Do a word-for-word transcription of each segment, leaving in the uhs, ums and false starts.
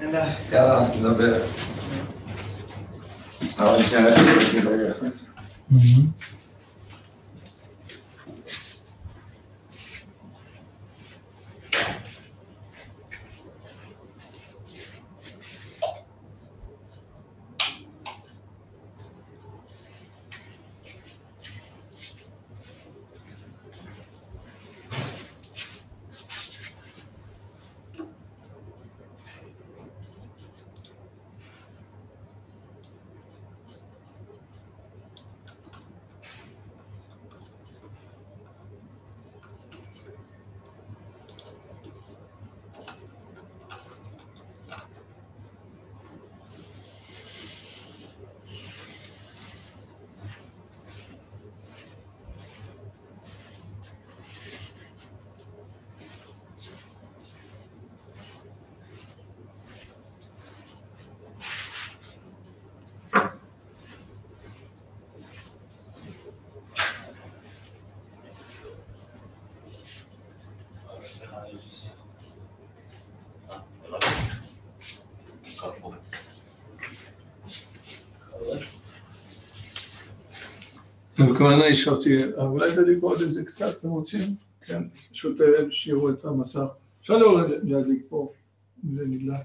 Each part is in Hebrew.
יאללה, נדבר. אבל נשאר לך. בכוונה השארתי, אולי תדליק עוד איזה קצת, אתם רוצים? כן, פשוט שיראו את המסך. אפשר להדליק פה, אם זה נדלק.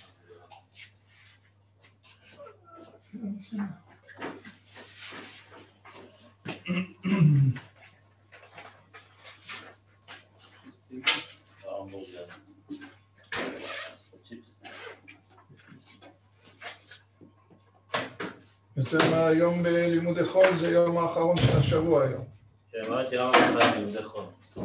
בעצם היום בלימודי חול זה יום האחרון של השבוע היום. כן, אמרתי למה בכלל לימודי חול.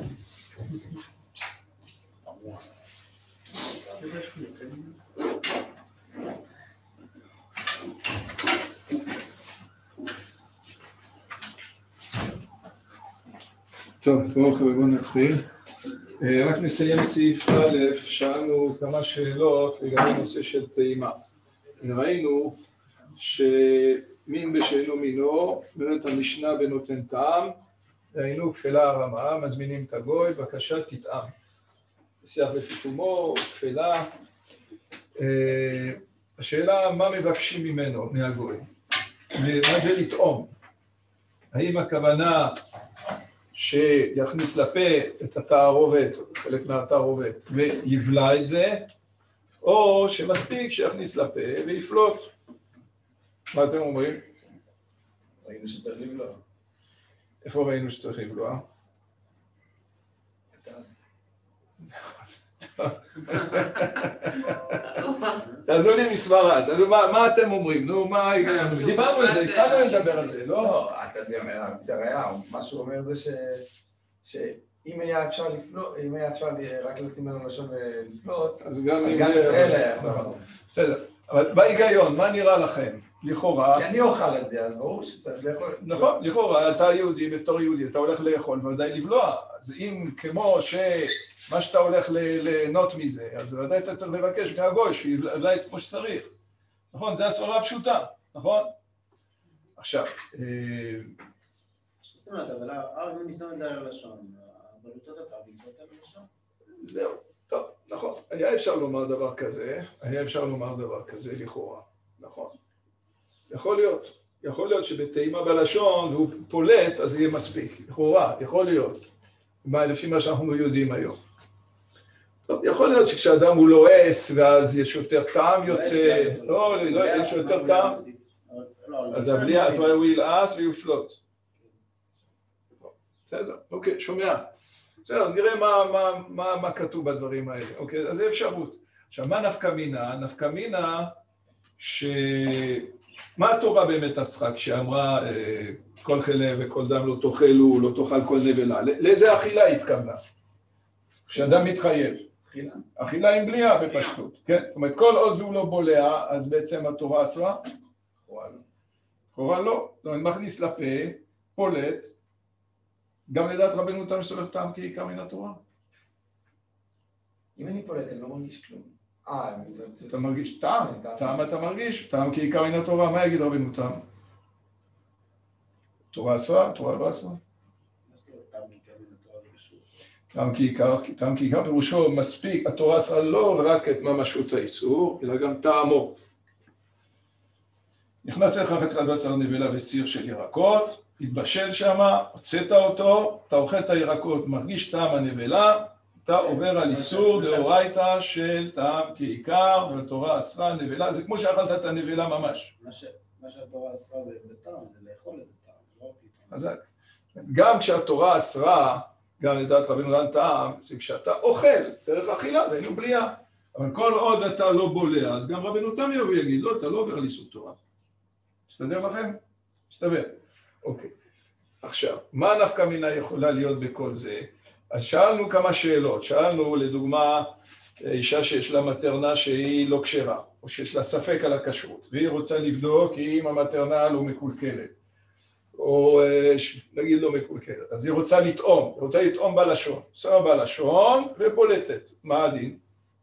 טוב, בואו חבר'ה, בואו נתחיל. רק נסיים סעיף א', שאלנו כמה שאלות לגבי נושא של טעימה. ראינו שמין בשאינו מינו, באמת המשנה בנותן טעם, ראינו כפלה הרמה, מזמינים את הגוי, בבקשה תטעם. שיח בפיתומו, כפלה. השאלה, מה מבקשים ממנו, מהגוי? מה זה לטעום? האם הכוונה שיכניס לפה את התערובת, חלק מהתערובת, ויבלע את זה, או שמספיק שיכניס לפה ויפלוט? מה אתם אומרים? ראינו שצריך לבלוע. איפה ראינו שצריך לבלוע? תענו לי מספרד, מה אתם אומרים? נו, מה ההיגיון? דיברנו על זה, התחלנו לדבר על זה, לא? מה שהוא אומר זה שאם היה אפשר לפלוט, אם היה אפשר רק לשים לנו לשון ולפלוט, אז גם ישראל היה יכול לעשות. בסדר, אבל בהיגיון, מה נראה לכם? לכאורה... כי אני אוכל את זה, אז ברור שצריך לאכול. נכון, לכאורה, אתה יהודי, בתור יהודי, אתה הולך לאכול וודאי לבלוע. אז אם כמו שמה שאתה הולך ליהנות מזה, אז ודאי אתה צריך לבקש מהגוי שיבלע את כמו שצריך. נכון, זה הסברה הפשוטה, נכון? עכשיו... זאת אומרת, אבל הרב אם נסתם את זה על הלשון, הבלוטות אתה בעקבות על הלשון? זהו, טוב, נכון. היה אפשר לומר דבר כזה, היה אפשר לומר דבר כזה לכאורה, נכון? יכול להיות, יכול להיות שבטעימה בלשון והוא פולט, אז יהיה מספיק, לכאורה, יכול להיות, לפי מה שאנחנו יודעים היום. טוב, יכול להיות שכשאדם הוא לועס, ואז יש יותר טעם יוצא, לא, לא, יש יותר טעם, אז הבליעה, הוא ילעס ויפלוט. בסדר, אוקיי, שומע. בסדר, נראה מה, מה, מה, מה כתוב בדברים האלה, אוקיי, אז זה אפשרות. עכשיו, מה נפקא מינה? נפקא מינה ש... מה התורה באמת עשתה כשאמרה כל חלב וכל דם לא תאכלו, לא תאכל כל נבלה? לאיזה אכילה התכוונה? כשאדם מתחייב. אכילה. אכילה עם בליעה בפשטות, כן? זאת אומרת, כל עוד הוא לא בולע, אז בעצם התורה אסרה? לכאורה לא. לכאורה לא. זאת אומרת, מכניס לפה, פולט, גם לדעת רבנו תם שסולף טעם כעיקר מן התורה. אם אני פולט, אני לא מרגיש כלום. אה, אתה מרגיש טעם, טעם אתה מרגיש, טעם כעיקר מן התורה, מה יגיד רבנו תם? תורה אסרה, תורה לא אסרה. טעם כעיקר, טעם כעיקר פירושו מספיק, התורה אסרה לא רק את ממשות האיסור, אלא גם טעמו. נכנס לך חתיכת בשר נבלה וסיר של ירקות, התבשל שמה, הוצאת אותו, אתה אוכל את הירקות, מרגיש טעם הנבלה, אתה עובר על איסור דאורייתא של טעם כעיקר, והתורה אסרה נבלה, זה כמו שאכלת את הנבלה ממש. מה שהתורה אסרה בטעם זה לאכול את הטעם, לא פתאום. חזק. גם כשהתורה אסרה, גם לדעת רבינו דן טעם, זה כשאתה אוכל, דרך אכילה, ואינו בליעה. אבל כל עוד אתה לא בולע, אז גם רבינו תם יבוא יגיד, לא, אתה לא עובר על איסור תורה. מסתדר לכם? מסתבר. אוקיי. עכשיו, מה נפקא מינה יכולה להיות בכל זה? אז שאלנו כמה שאלות. שאלנו, לדוגמה, אישה שיש לה מטרנה שהיא לא כשרה, או שיש לה ספק על הכשרות, והיא רוצה לבדוק אם המטרנה לא מקולקלת, או נגיד לא מקולקלת. אז היא רוצה לטעום, היא רוצה לטעום בלשון. שמה בלשון ופולטת. מה הדין?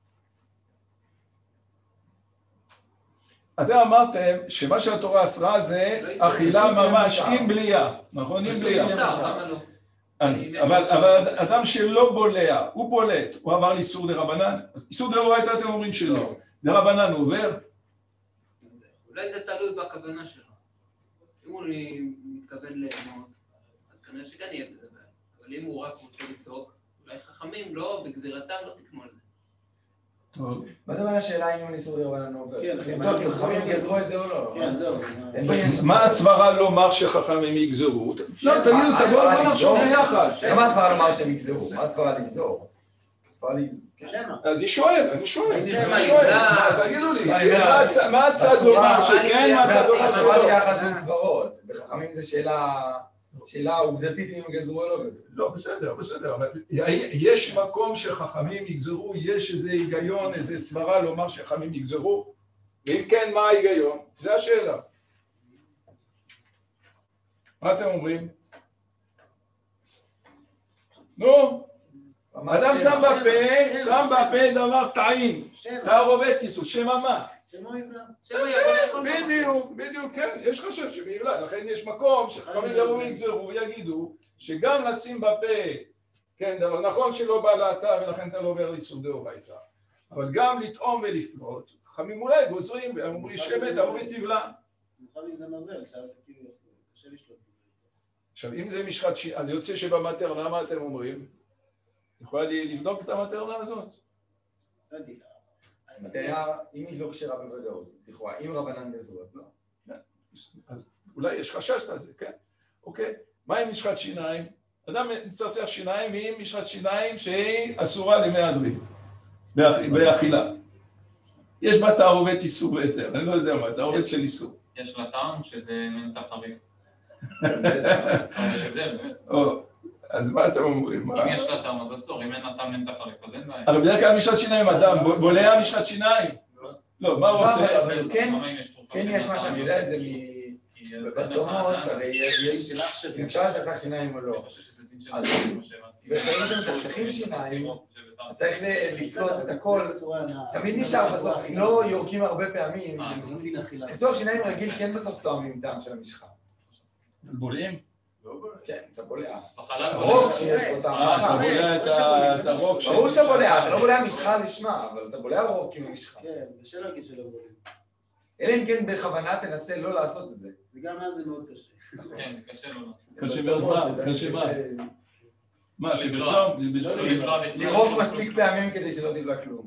אתם אמרתם שמה שהתורה אסרה זה אכילה ממש עם בליעה, נכון? עם בליעה. אבל אדם שלא בולע, הוא פולט, הוא עבר לאיסור דרבנן. איסור דאורייתא אתם אומרים שלא. דרבנן הוא עובר? אולי זה תלוי בכוונה שלו. אם הוא מתכוון ליהנות, אז כנראה שכן יהיה בזה בעיה. אבל אם הוא רק רוצה לבדוק, אולי חכמים לא, בגזירתם לא תקנו על זה. טוב. מה זה אומר השאלה אם איסור דרבנן עובר? צריך לבדוק אם חכמים יגזרו את זה או לא. כן, זהו. מה הסברה לומר שחכמים יגזרו? לא, תגידו, תבואו בוא נחשוב ביחד. מה הסברה לומר שהם יגזרו? מה הסברה לגזור? הסברה לגזור. אני שואל, אני שואל, אני שואל, תגידו לי, מה הצד לומר שכן, מה הצד לומר שלא? מה שיחד בין סברות, בחכמים זה שאלה, שאלה עובדתית אם הם גזרו או לא גזרו. לא, בסדר, בסדר, אבל יש מקום שחכמים יגזרו, יש איזה היגיון, איזה סברה לומר שחכמים יגזרו, ואם כן, מה ההיגיון? זה השאלה. מה אתם אומרים? נו? אדם שם בפה, שם בפה דבר טעים, תערובת ייסוד, שמה מה? בדיוק, בדיוק, כן, יש חשש שבעילה, לכן יש מקום שחכמים יבואו יגזרו, יגידו שגם לשים בפה, כן, דבר נכון שלא בא להטה ולכן אתה לא עובר לאיסור דאורייתא, אבל גם לטעום ולפנות, חכמים אולי גוזרים ואומרים שבת, תערובת תבלה. נוכל לי זה נוזל, שאז כאילו קשה לשלוט. עכשיו, אם זה משחת שינה, אז יוצא שבמטרנה, מה אתם אומרים? יכולה לי לבדוק את המטרנה הזאת? לא יודע. המטריה, אם היא לא כשרה בוודאות, לכאורה, אם רבנן גזרו, אז לא. אולי יש חשש לזה, כן? אוקיי. מה עם משחת שיניים? אדם מצרצח שיניים עם משחת שיניים שהיא אסורה למהדרין, באכילה. יש בה תערובת איסור והיתר, אני לא יודע מה, תערובת של איסור. יש לה טעם שזה מנתח חריף. יש הבדל, באמת. אז מה אתם אומרים? אם יש לה טעם אז אסור, אם אין לה טעם מנתח חריף, אז אין בעיה. אבל בדרך כלל משחת שיניים אדם, בולע משחת שיניים? לא, מה הוא עושה? אבל כן, כן יש מה שאני יודע את זה בצומות, הרי יש, אם אפשר לשחק שיניים או לא. אז לפעמים אתם צריכים שיניים, צריך לפלוט את הכל, תמיד נשאר בסוף, אם לא יורקים הרבה פעמים, צחצוח שיניים רגיל כן בסוף טועמים טעם של המשחה. בולעים? כן, אתה בולע. בחלל הרוק שיש בו טעם משחה. אתה בולע את הרוק. ברור שאתה בולע, אתה לא בולע משחה לשמה, אבל אתה בולע רוק עם המשחה. כן, זה שלא להגיד שלא בולעים. אלא אם כן בכוונה תנסה לא לעשות את זה. וגם אז זה מאוד קשה. כן, זה קשה לו. קשה מאוד מה? קשה מה? מה, שבצום? לרוק מספיק פעמים כדי שלא תבלע כלום.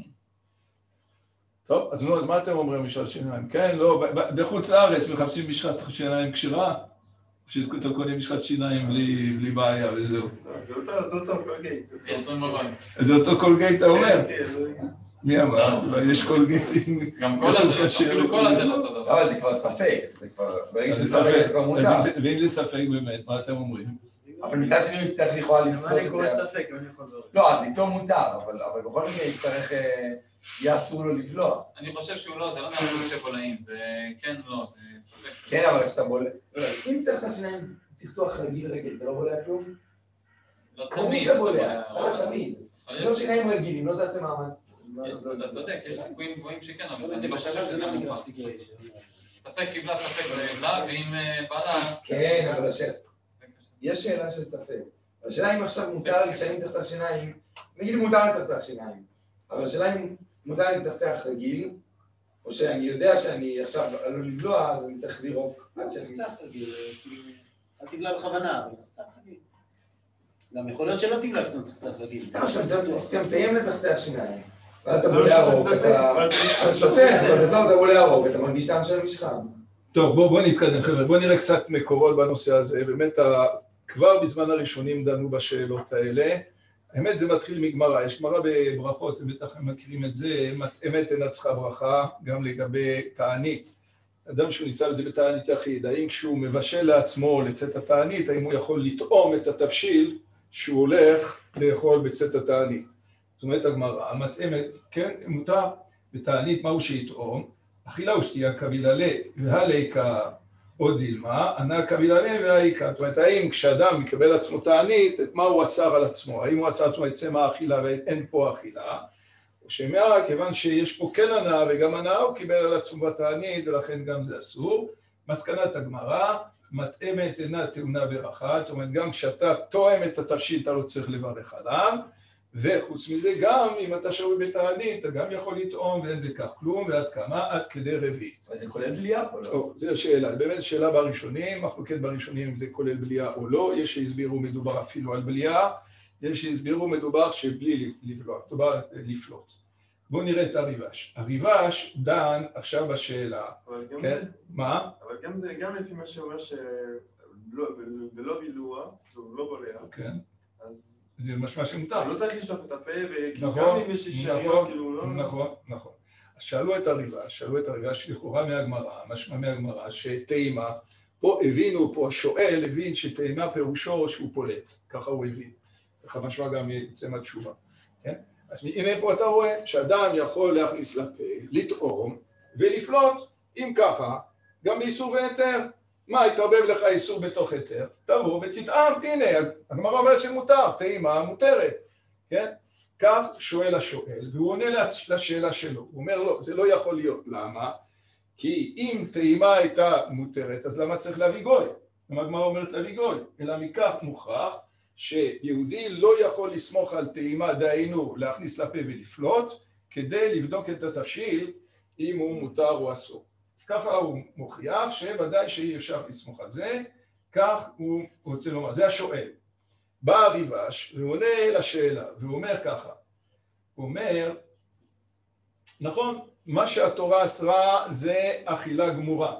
טוב, אז נו, אז מה אתם אומרים משחת שיניים? כן, לא, בחוץ לארץ מחפשים משחת שיניים כשרה, שאתם קונים משחת שיניים בלי בעיה וזהו. זה אותו קולגייט. זה אותו קולגייט, אתה אומר? מי אמר? יש קולגייטים... גם כל הזה, אפילו כל הזה לא אותו דבר. אבל זה כבר ספק, זה כבר, ברגע שזה ספק זה כבר מותר. ואם זה ספק באמת, מה אתם אומרים? אבל מצד שני הוא יצטרך לכאורה לפלוט את זה. ספק, אני יכול לזור. לא, אז לטעום מותר, אבל בכל מקרה יצטרך, יהיה אסור לו לבלוע. אני חושב שהוא לא, זה לא נעשו שבולעים, זה כן לא, זה ספק. כן, אבל כשאתה בולע... אם צריך לעשות שיניים צחצוח רגיל רגיל, אתה לא בולע כלום? לא תמיד. תמיד. אתה בולע, לא תמיד. זה לא שיניים רגילים, לא תעשה מאמץ. אתה צודק, יש סיכויים גבוהים שכן, אבל אני חושב שזה מוכח. ספק קיבלה, ספק לא יבלה, ואם בעלה... כן, אבל יש שאלה של ספק. השאלה אם עכשיו מותר לי כשאני מצחצח שיניים, נגיד מותר לי לצחצח שיניים, אבל השאלה אם מותר לי לצחצח רגיל, או שאני יודע שאני עכשיו עלול לבלוע, אז אני צריך לירוק עד שאני... תצחצח רגיל, אל תבלע בכוונה, אבל תצחצח רגיל. גם יכול להיות שלא תבלע כשאתה מצחצח רגיל. עכשיו אתה מסיים לצחצח שיניים, ואז אתה בולע ירוק, אתה שוטח, אבל בסוף אתה בולע ירוק, אתה מרגיש טעם של משחם. טוב, בואו בוא נתקדם חבר'ה, בואו נראה קצת מקורות בנושא הזה, באמת כבר בזמן הראשונים דנו בשאלות האלה, האמת זה מתחיל מגמרא, יש גמרא בברכות, אתם בטח מכירים את זה, אמת אינה צריכה ברכה, גם לגבי תענית, אדם שהוא ניצל בתענית יחיד, האם כשהוא מבשל לעצמו לצאת התענית, האם הוא יכול לטעום את התבשיל שהוא הולך לאכול בצאת התענית, זאת אומרת הגמרא, המתאמת, כן, מותר בתענית מהו שיטעום, אכילה ושתייה קביללה והליקה או דילמה, ענה קביללה והאיקה. זאת אומרת, האם כשאדם מקבל עצמו תענית, את מה הוא אסר על עצמו? האם הוא אסר על עצמו את צמא האכילה ואין פה אכילה? או שמא, כיוון שיש פה כן הנאה וגם הנאה, הוא קיבל על עצמו בתענית ולכן גם זה אסור. מסקנת הגמרא, מתאמת אינה טעונה ברכה, זאת אומרת, גם כשאתה תואם את התבשיל, אתה לא צריך לברך עליו. וחוץ מזה גם אם אתה שרוי בתענית אתה גם יכול לטעום ואין בכך כלום ועד כמה עד כדי רביעית. אבל זה כולל בליעה פה לא? טוב, זו השאלה, באמת שאלה בראשונים, מחלוקת בראשונים אם זה כולל בליעה או לא, יש שהסבירו מדובר אפילו על בליעה, יש שהסבירו מדובר שבלי לבלוע, מדובר לפלוט. בואו נראה את הריבש. הריבש דן עכשיו בשאלה, כן? מה? אבל גם זה גם לפי מה שאומר שבלא בילוע, שהוא לא בולע, כן. אז זה משמע שמותר. לא צריך לשלוח את הפה, וגם נכון, אם יש שאריות, כאילו, לא... נכון, נכון. אז שאלו את הריבש, שאלו את הריבש לכאורה מהגמרא, משמע מהגמרא, שטעימה, פה הבינו, פה השואל הבין שטעימה פירושו שהוא פולט, ככה הוא הבין. ככה משמע גם יצא מהתשובה, כן? אז הנה פה אתה רואה שאדם יכול להכניס לפה, לטעום ולפלוט, אם ככה, גם באיסור והיתר. מה, יתרבב לך איסור בתוך היתר? תבוא ותטעם, הנה, הגמרא אומרת שמותר, טעימה מותרת, כן? כך שואל השואל, והוא עונה לשאלה שלו, הוא אומר לו, זה לא יכול להיות, למה? כי אם טעימה הייתה מותרת, אז למה צריך להביא גוי? למה הגמרא אומרת להביא גוי? אלא מכך מוכרח שיהודי לא יכול לסמוך על טעימה, דהיינו להכניס לפה ולפלוט, כדי לבדוק את התבשיל אם הוא מותר או אסור. ככה הוא מוכיח שוודאי שאי אפשר לסמוך על זה, כך הוא רוצה לומר, זה השואל. בא הריבש והוא עונה לשאלה, והוא אומר ככה, הוא אומר, נכון, מה שהתורה אסרה זה אכילה גמורה,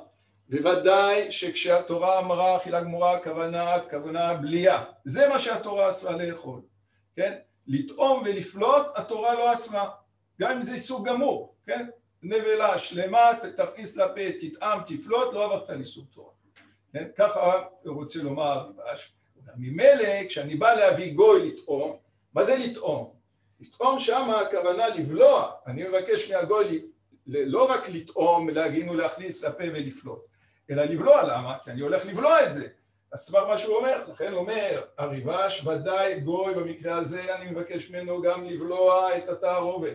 וודאי שכשהתורה אמרה אכילה גמורה, הכוונה, הכוונה בליעה, זה מה שהתורה אסרה לאכול, כן? לטעום ולפלוט התורה לא אסרה, גם אם זה איסור גמור, כן? נבלה שלמה, תכניס לפה, תטעם, תפלוט, לא עברת לאיסור תורה. כן? ככה הוא רוצה לומר הריבש. ממילא, כשאני בא להביא גוי לטעום, מה זה לטעום? לטעום שמה הכוונה לבלוע. אני מבקש מהגוי לא רק לטעום, להגינו להכניס לפה ולפלוט, אלא לבלוע. למה? כי אני הולך לבלוע את זה. אז כבר מה שהוא אומר, לכן הוא אומר, הריבש ודאי גוי במקרה הזה, אני מבקש ממנו גם לבלוע את התערובת.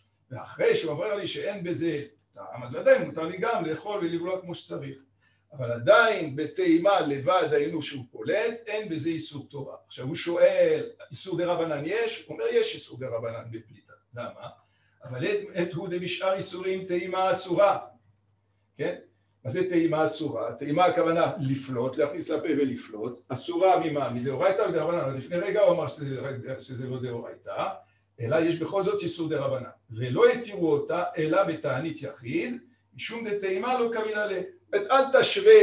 ואחרי שהוא אומר לי שאין בזה טעם, אז עדיין מותר לי גם לאכול ולבלוע כמו שצריך. אבל עדיין בטעימה לבד היינו שהוא פולט, אין בזה איסור תורה. עכשיו הוא שואל, איסור דרבנן יש? הוא אומר, יש איסור דרבנן בפליטה. למה? אבל את הוא דבשאר איסורים טעימה אסורה. כן? מה זה טעימה אסורה? טעימה הכוונה לפלוט, להכניס לפה ולפלוט. אסורה ממה? מדאורייתא ודרבנן. לפני רגע הוא אמר שזה, שזה לא דאורייתא. אלא יש בכל זאת איסור דרבנן, ולא יתירו אותה אלא בתענית יחיד, משום דטעימה לא קביללה. אל תשווה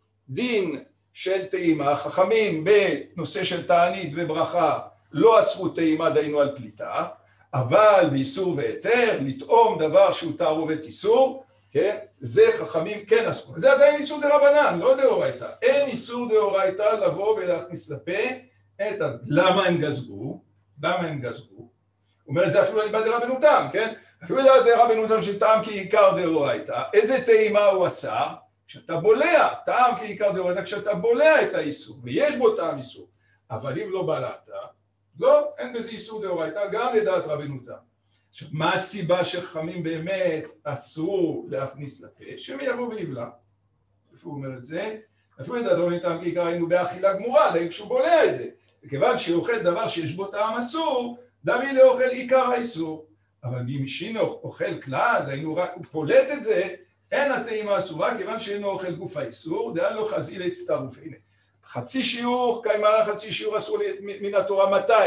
דין של טעימה, חכמים בנושא של תענית וברכה לא אסרו טעימה דהיינו על פליטה, אבל באיסור והיתר, לטעום דבר שהוא תערובת איסור, כן? זה חכמים כן אסרו. זה עדיין איסור דרבנן, לא דאורייתא. אין איסור דאורייתא לבוא ולהכניס לפה את ה... למה הם גזרו? למה הם גזרו? הוא אומר את זה אפילו על ליבא דרבנותם, כן? אפילו על ליבא דרבנותם של טעם כעיקר דאורייתא. איזה טעימה הוא עשה? כשאתה בולע, טעם כעיקר דאורייתא, כשאתה בולע את האיסור, ויש בו טעם איסור. אבל אם לא בלעת, לא, אין בזה איסור דאורייתא, גם לדעת רבנותם. עכשיו, מה הסיבה שחכמים באמת אסרו להכניס לפה? שהם יבוא ויבלע. איפה הוא אומר את זה? אפילו לדעת רבנותם כעיקר היינו באכילה גמורה, די כשהוא בולע את זה. וכיוון שאוכל דבר שיש בו טעם אסור, דמי לאוכל עיקר האיסור. אבל אם שאינו אוכל כלל, דהיינו רק הוא פולט את זה, אין הטעימה אסורה, כיוון שאינו אוכל גוף האיסור, דעה לא חזי להצטרוף. הנה, חצי שיעור, קיימה חצי שיעור אסור מן התורה, מתי?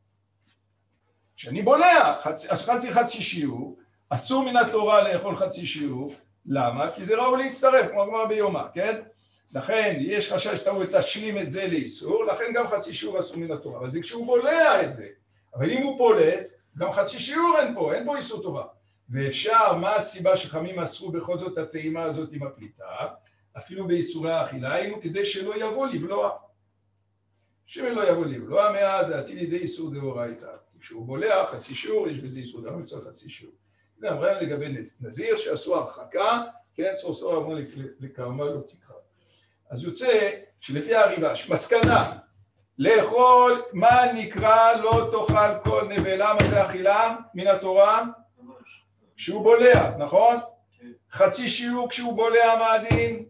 כשאני בולע, חצי, חצי חצי שיעור, אסור מן התורה לאכול חצי שיעור, למה? כי זה ראוי להצטרף, כמו אמר ביומה, כן? לכן יש חשש שאתה תשלים את זה לאיסור, לכן גם חצי שיעור אסור מן התורה, אבל זה כשהוא בולע את זה. אבל אם הוא פולט, גם חצי שיעור אין פה, אין פה איסור תורה. ואפשר, מה הסיבה שחכמים אסרו בכל זאת הטעימה הזאת עם הפליטה, אפילו באיסורי האכילה, היינו כדי שלא יבוא לבלוע. שלא יבוא לבלוע מעט, להטיל לידי איסור דאורייתא. כשהוא בולע חצי שיעור, יש בזה איסור דאורייתא, צריך חצי שיעור. זה אמרה לגבי נזיר שעשו הרחקה, כן, סור סור אמרו לקרמה לא תקרא. אז יוצא שלפי הריבש, מסקנה, לאכול מה נקרא לא תאכל כל נבלה, מה זה אכילה מן התורה? כשהוא בולע, נכון? חצי שיעור כשהוא בולע מה הדין?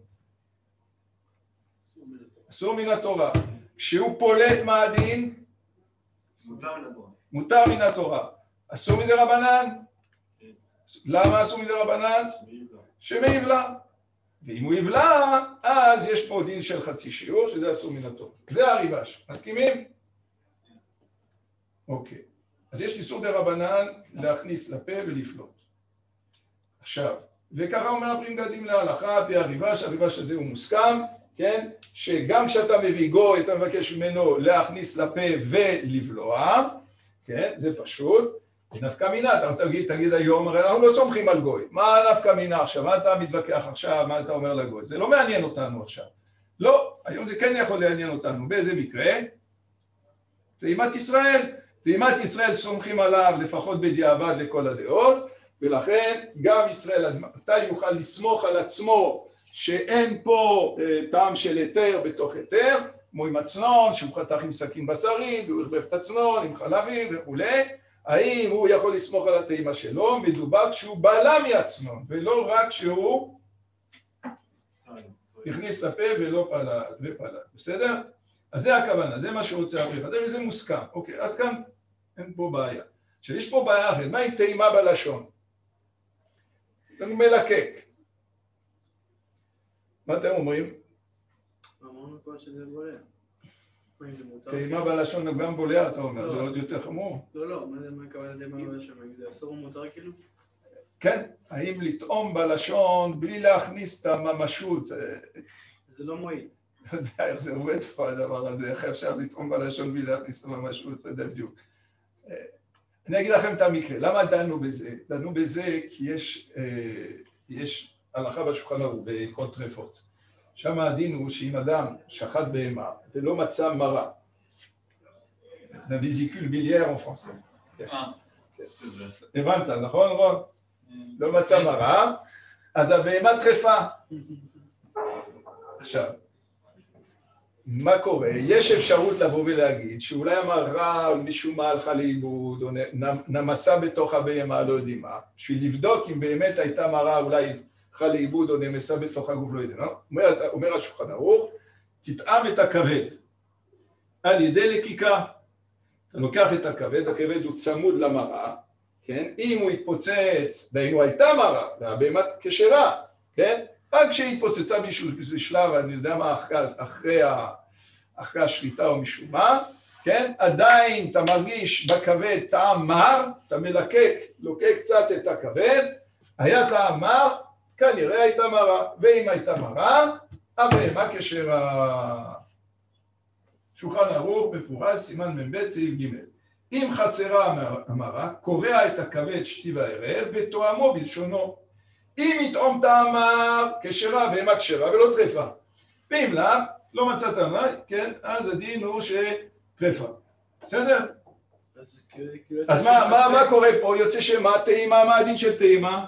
אסור מן התורה. כשהוא פולט מה הדין? מותר מן התורה. מותר מן התורה. אסור מדי רבנן? למה אסור מדי רבנן? שמעיבלה. ואם הוא יבלע, אז יש פה דין של חצי שיעור, שזה אסור מן התורה. זה הריבש. מסכימים? אוקיי. אז יש איסור דרבנן להכניס לפה ולפלוט. עכשיו, וככה אומר הפרים גדים להלכה, על פי הריבש, הריבש הזה הוא מוסכם, כן? שגם כשאתה מביא גוי, אתה מבקש ממנו להכניס לפה ולבלוע, כן? זה פשוט. נפקא מינה, אתה תגיד, תגיד היום, הרי אנחנו לא סומכים על גוי. מה נפקא מינה עכשיו? מה אתה מתווכח עכשיו? מה אתה אומר לגוי? זה לא מעניין אותנו עכשיו. לא, היום זה כן יכול לעניין אותנו. באיזה מקרה? טעימת ישראל. טעימת ישראל סומכים עליו לפחות בדיעבד לכל הדעות, ולכן גם ישראל, מתי יוכל לסמוך על עצמו שאין פה אה, טעם של היתר בתוך היתר, כמו עם הצנון, שהוא חתך עם סכין בשרי, והוא הרבב את הצנון עם חלבים וכולי, האם הוא יכול לסמוך על הטעימה שלו? מדובר כשהוא בלע מהצנון, ולא רק כשהוא הכניס לפה ולא פלט, ופלט, בסדר? אז זה הכוונה, זה מה שרוצה אבריך, וזה מוסכם, אוקיי, עד כאן אין פה בעיה. עכשיו יש פה בעיה אחרת, מה עם טעימה בלשון? אני מלקק. מה אתם אומרים? אמרנו כבר שזה בולע. טעימה בלשון גם בולע, אתה אומר, זה עוד יותר חמור. לא, לא, מה הכוונה טעימה בלשון? זה אסור ומותר כאילו? כן, האם לטעום בלשון בלי להכניס את הממשות? זה לא מועיל. לא יודע איך זה עובד פה הדבר הזה, איך אפשר לטעום בלשון בלי להכניס את הממשות, לא יודע בדיוק. אני אגיד לכם את המקרה, למה דנו בזה? דנו בזה כי יש, יש הלכה בשולחן ערוך בהלכות טרפות. שם הדין הוא שאם אדם שחט בהמה ולא מצא מרה, לוויזיקול בילייר en français. הבנת, נכון רון? לא מצא מרה, אז הבהמה טרפה. עכשיו, מה קורה? יש אפשרות לבוא ולהגיד שאולי המרה משום מה הלכה לאיבוד, או נמסה בתוך הבהמה, לא יודעים מה, בשביל לבדוק אם באמת הייתה מרה אולי הלכה לאיבוד או נמסה בתוך הגוף, לא יודעים, לא? אומר, אומר השולחן ערוך, תטעם את הכבד על ידי לקיקה. אתה לוקח את הכבד, הכבד הוא צמוד למרה, כן? אם הוא יתפוצץ, דהיינו הייתה מרה, והבהמה כשרה, כן? רק כשהיא התפוצצה באיזשהו שלב, אני יודע מה, אחרי, אחרי, אחרי השחיטה או משום מה, כן? עדיין אתה מרגיש בכבד טעם מר, אתה מלקק, לוקק קצת את הכבד, היה טעם מר, כנראה הייתה מרה, ואם הייתה מרה, הבהמה כשרה. שולחן ערוך מפורש, סימן מ"ב סעיף ג'. אם חסרה המרה, קורע את הכבד שתי וערב ותואמו בלשונו. אם יטעום טעם מר, כשרה, בהמה כשרה ולא טרפה. ואם לא, לא מצאת מר, כן, אז הדין הוא שטרפה. בסדר? אז מה, מה, מה קורה פה? יוצא שמה טעימה, מה הדין של טעימה?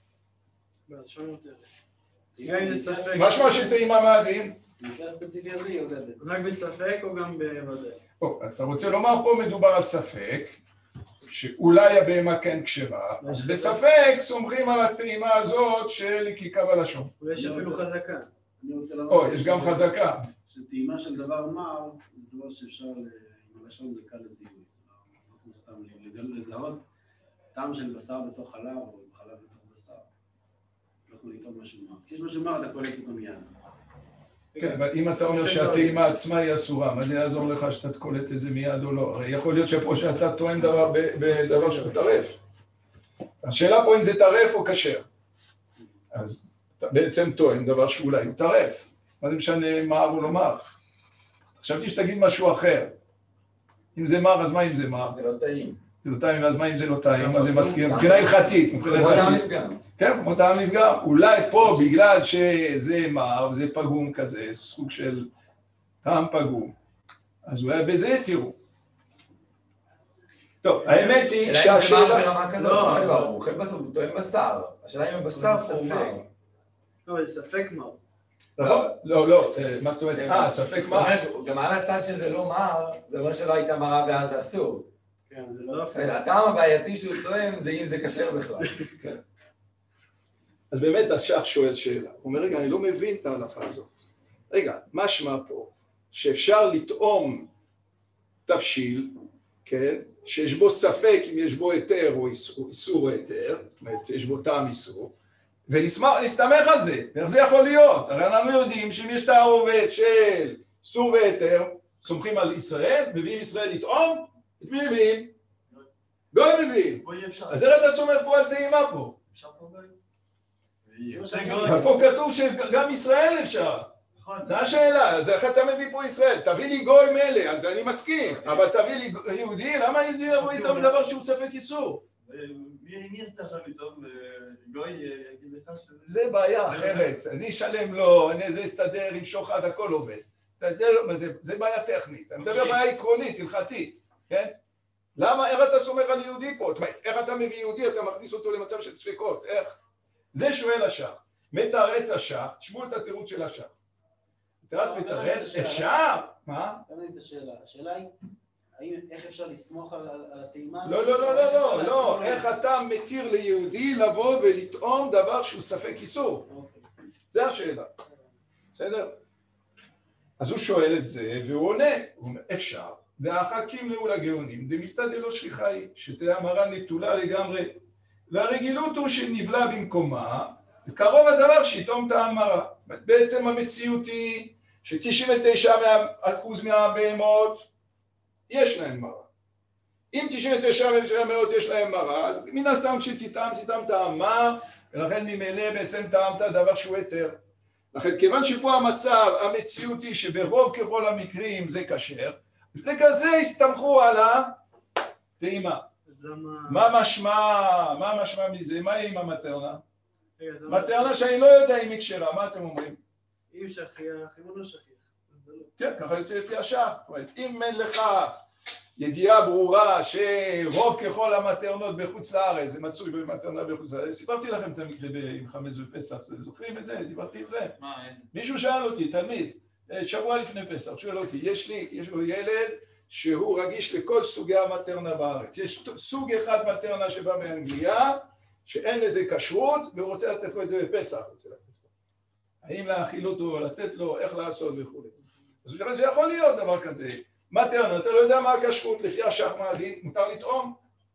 מה שמה של טעימה, מה הדין? במקרה הספציפי הזה היא יולדת. רק בספק או גם בוודאי? אז אתה רוצה לומר פה מדובר על ספק, שאולי הבהמה כן כשרה, אז בספק סומכים על הטעימה הזאת של לקיקה בלשון. ויש אפילו חזקה. או, יש גם חזקה. שטעימה של דבר מר, זה דבר שאפשר בלשון זה קל לזיהוי. כמו סתם לזהות טעם של בשר בתוך חלב, או חלב בתוך בשר. לא כמו לטעום משהו מר. כשיש משהו מר, אתה קולט אותו מיד. כן, אבל אם אתה אומר שהטעימה עצמה היא אסורה, מה זה יעזור לך שאתה קולט את זה מיד או לא? הרי יכול להיות שפה שאתה טוען דבר בדבר שהוא טרף. השאלה פה אם זה טרף או כשר. אז אתה בעצם טוען דבר שאולי הוא טרף. מה זה משנה מר או לא מר? חשבתי שתגיד משהו אחר. אם זה מר, אז מה אם זה מר? זה לא טעים. זה לא טעים, אז מה אם זה לא טעים? מה זה מזכיר? מבחינה הלכתית. כמו טעם לפגם. כן, כמו טעם לפגם. אולי פה, בגלל שזה מר, וזה פגום כזה, סוג של טעם פגום, אז אולי בזה תראו. טוב, האמת היא שהשאלה... השאלה אם זה מר ברמה כזאת, הוא אוכל בשר, הוא טועם בשר. השאלה אם הבשר הוא מר. לא, זה ספק מר. לא, לא, לא, מה זאת אומרת? אה, ספק מר. גם על הצד שזה לא מר, זה אומר שלא הייתה מרה ואז זה אסור. כן, זה לא אפשר. הטעם הבעייתי שהוא טועם זה אם זה כשר בכלל. כן. אז באמת השח שואל שאלה. הוא אומר, רגע, אני לא מבין את ההלכה הזאת. רגע, מה שמה פה? שאפשר לטעום תבשיל, כן? שיש בו ספק אם יש בו היתר או איסור, איסור או היתר, זאת אומרת, יש בו טעם איסור, ולהסתמך על זה. ואיך זה יכול להיות? הרי אנחנו יודעים שאם יש תערובת של איסור והיתר, סומכים על ישראל, מביאים ישראל לטעום, את מי מביאים? גוי מביאים. אז איך אתה סומך פה על טעימה פה? אפשר פה גוי? אבל פה כתוב שגם ישראל אפשר. זה השאלה, אז איך אתה מביא פה ישראל? תביא לי גוי מלא, אז אני מסכים, אבל תביא לי יהודי, למה יהודי יבוא איתם דבר שהוא ספק איסור? מי ירצה עכשיו לטעום גוי יגיד לך שזה... זה בעיה אחרת, אני אשלם לו, זה יסתדר עם שוחד, הכל עובד. זה בעיה טכנית, אני מדבר בעיה עקרונית, הלכתית, כן? למה, איך אתה סומך על יהודי פה? איך אתה מביא יהודי, אתה מכניס אותו למצב של ספקות, איך? זה שואל השח, מתרץ השח, תשמעו את התירוץ של השח. תרץ מתרץ, אפשר? מה? לא מבין את השאלה, השאלה היא, איך אפשר לסמוך על הטעימה? לא, לא, לא, לא, לא, לא, איך אתה מתיר ליהודי לבוא ולטעום דבר שהוא ספק איסור? זה השאלה, בסדר? אז הוא שואל את זה, והוא עונה, הוא אומר, אפשר, והחכים לאו לגאונים, דמילתא דלא שכיחה היא, שתהיה המרה נטולה לגמרי, והרגילות הוא שנבלע במקומה, וקרוב הדבר שיתום טעם מרה. בעצם המציאות היא ש-תשעים ותשעה אחוז מהבהמות יש להם מרה. אם תשעים ותשע מהבהמות יש להם מרה, אז מן הסתם כשתטעם, תטעם טעם מר, ולכן ממילא בעצם טעמת דבר שהוא היתר. לכן כיוון שפה המצב, המציאות היא שברוב ככל המקרים זה כשר, וכזה הסתמכו על הטעימה. מה משמע, מה משמע מזה? מה יהיה עם המטרנה? מטרנה שאני לא יודע אם היא כשרה, מה אתם אומרים? אם שכיח, אם הוא לא שכיח. כן, ככה יוצא לפי השח. זאת אומרת, אם אין לך ידיעה ברורה שרוב ככל המטרנות בחוץ לארץ, זה מצוי במטרנה בחוץ לארץ, סיפרתי לכם את המקרה עם חמץ ופסח, זוכרים את זה? דיברתי את זה. מה, איזה? מישהו שאל אותי, תלמיד, שבוע לפני פסח, שואל אותי, יש לי, יש לו ילד שהוא רגיש לכל סוגי המטרנה בארץ. יש סוג אחד מטרנה שבא מאנגליה, שאין לזה כשרות, והוא רוצה לתת לו את זה בפסח, רוצה לתת לו. האם להאכיל אותו, לתת לו, איך לעשות וכו'. אז זה יכול להיות דבר כזה. מטרנה, אתה לא יודע מה הכשרות, לפי השח מהדין, מותר לטעום?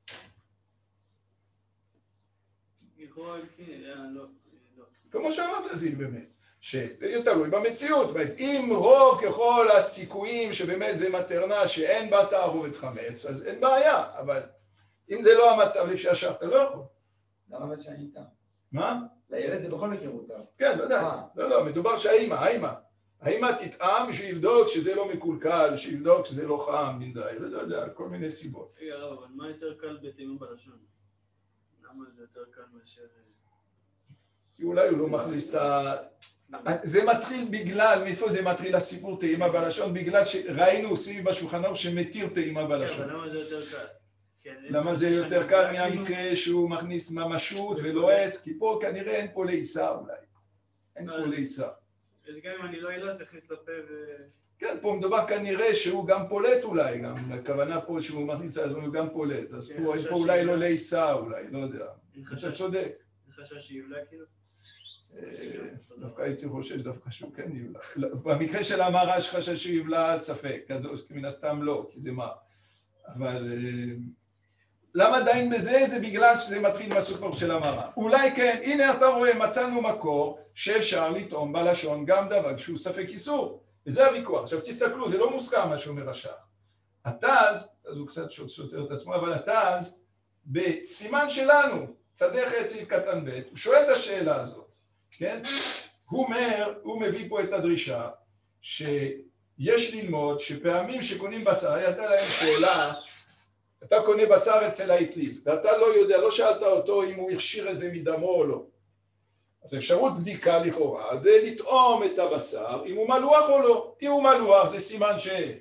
יכול, כן, לא, לא. כמו שאמרת, זיל באמת, שתלוי במציאות, אם רוב ככל הסיכויים שבאמת זה מטרנה שאין בה תערובת חמץ, אז אין בעיה, אבל אם זה לא המצב לפי השח, אתה לא יכול. למה באמת שאני איתה? מה? לילד זה בכל מקרה מותר. כן, לא יודע. לא, לא, מדובר שהאימא, האימא. האימא תטעם בשביל לבדוק שזה לא מקולקל, בשביל לבדוק שזה לא חם מדי, לא יודע, כל מיני סיבות. רגע, אבל מה יותר קל בטעימה בלשון? למה זה יותר קל מאשר... כי אולי הוא לא מכניס את ה... זה מתחיל בגלל, מאיפה זה מתחיל הסיפור טעימה בלשון? בגלל שראינו סביב בשולחן ערוך שמתיר טעימה בלשון. כן, אבל למה זה יותר קל? למה זה יותר קל מהמקרה שהוא מכניס ממשות ולועס? כי פה כנראה אין פה לעיסה אולי. אין פה לעיסה. אז גם אם אני לא אילס, יכניס לפה ו... כן, פה מדובר כנראה שהוא גם פולט אולי, גם הכוונה פה שהוא מכניס, אז הוא גם פולט. אז פה אולי לא לעיסה אולי, לא יודע. אתה צודק. חשש שיבלע כאילו? דווקא הייתי חושש דווקא שהוא כן יבלע. במקרה של המרש חשש שהוא יבלע ספק, מן הסתם לא, כי זה מה. אבל למה עדיין בזה? זה בגלל שזה מתחיל מהסופר של המרה. אולי כן, הנה אתה רואה, מצאנו מקור שאפשר לטעום בלשון גם דבר שהוא ספק איסור. וזה הוויכוח. עכשיו תסתכלו, זה לא מוסכם מה שאומר השח. התז, אז הוא קצת סותר את עצמו, אבל התז, בסימן שלנו, צדי חצי קטן ב', הוא שואל את השאלה הזאת, כן? הוא אומר, הוא מביא פה את הדרישה, שיש ללמוד שפעמים שקונים בשר, הייתה להם שאלה, אתה קונה בשר אצל האטליז, ואתה לא יודע, לא שאלת אותו אם הוא הכשיר את זה מדמו או לא. אז אפשרות בדיקה לכאורה, זה לטעום את הבשר, אם הוא מלוח או לא. אם הוא מלוח, זה סימן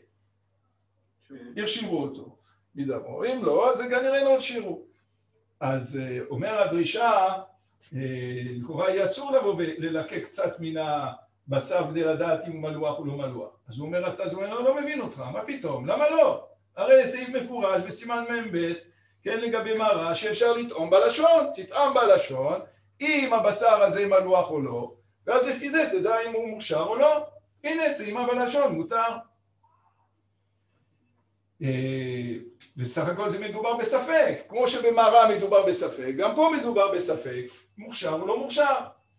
שהכשירו אותו מדמו. אם לא, אז זה כנראה לא הכשירו. אז אומר הדרישה, לכאורה יהיה אסור לבוא וללקק קצת מן הבשר כדי לדעת אם הוא מלוח או לא מלוח. אז הוא אומר, אתה אומר, לא, לא מבין אותך, מה פתאום? למה לא? הרי סעיף מפורש בסימן מ"ב, כן, לגבי מרה, שאפשר לטעום בלשון, תטעם בלשון, אם הבשר הזה מלוח או לא, ואז לפי זה תדע אם הוא מוכשר או לא. הנה, טעימה בלשון, מותר. וסך הכל זה מדובר בספק, כמו שבמרה מדובר בספק, גם פה מדובר בספק, מוכשר או לא מוכשר.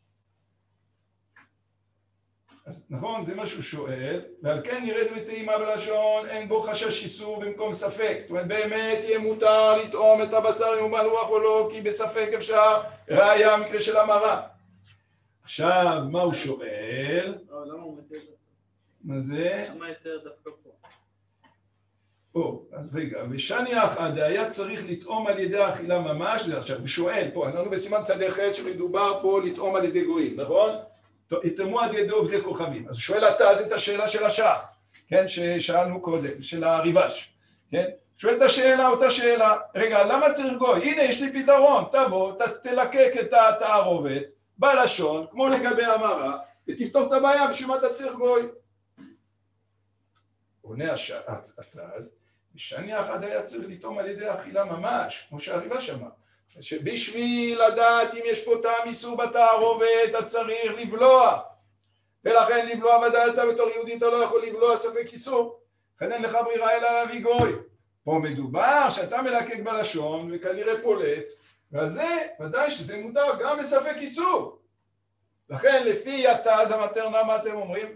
אז נכון, זה מה שהוא שואל, ועל כן ירד בטעימה בלשון, אין בו חשש איסור במקום ספק. זאת אומרת, באמת יהיה מותר לטעום את הבשר אם הוא מלוח או לא, כי בספק אפשר, ראיה המקרה של המרה. עכשיו, מה הוא שואל? לא, למה הוא מתאר דווקא? מה זה? למה מתאר דווקא פה? או, אז רגע, ושני אחד היה צריך לטעום על ידי האכילה ממש, עכשיו הוא שואל פה, אנחנו בסימן צדי ח' שמדובר פה לטעום על ידי גויים, נכון? יטעמו על ידי עובדי כוכבים. אז הוא שואל אתה אז את השאלה של השח, כן, ששאלנו קודם, של הריבש, כן? שואל את השאלה, אותה שאלה, רגע, למה צריך גוי? הנה, יש לי פתרון, תבוא, תלקק את התערובת בלשון, כמו לגבי המרה, ותפתור את הבעיה, בשביל מה אתה צריך גוי? עונה השעת, אתה אז, ושני אחד היה צריך לטעום על ידי אכילה ממש, כמו שהריבש אמר. שבשביל לדעת אם יש פה טעם איסור בתערובת, אתה צריך לבלוע. ולכן לבלוע ודעת בתור יהודי אתה לא יכול לבלוע ספק איסור. לכן אין לך ברירה אלא להביא גוי. פה מדובר שאתה מלקק בלשון וכנראה פולט, ועל זה ודאי שזה מותר גם בספק איסור. לכן לפי התז המטרנה מה אתם אומרים?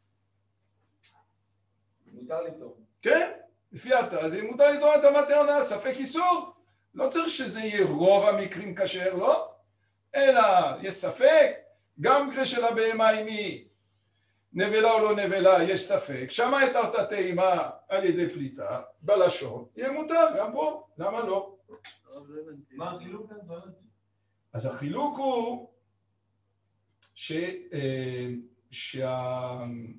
מותר לטעום. כן, לפי התז זה מותר לטעום את המטרנה, ספק איסור. לא צריך שזה יהיה רוב המקרים כשר, לא? אלא יש ספק, גם מקרה של הבהמה אם היא נבלה או לא נבלה, יש ספק. שמה התרת טעימה על ידי פליטה, בלשון, יהיה מותר, גם פה, למה לא? מה החילוק הזה? אז החילוק הוא ש... שה...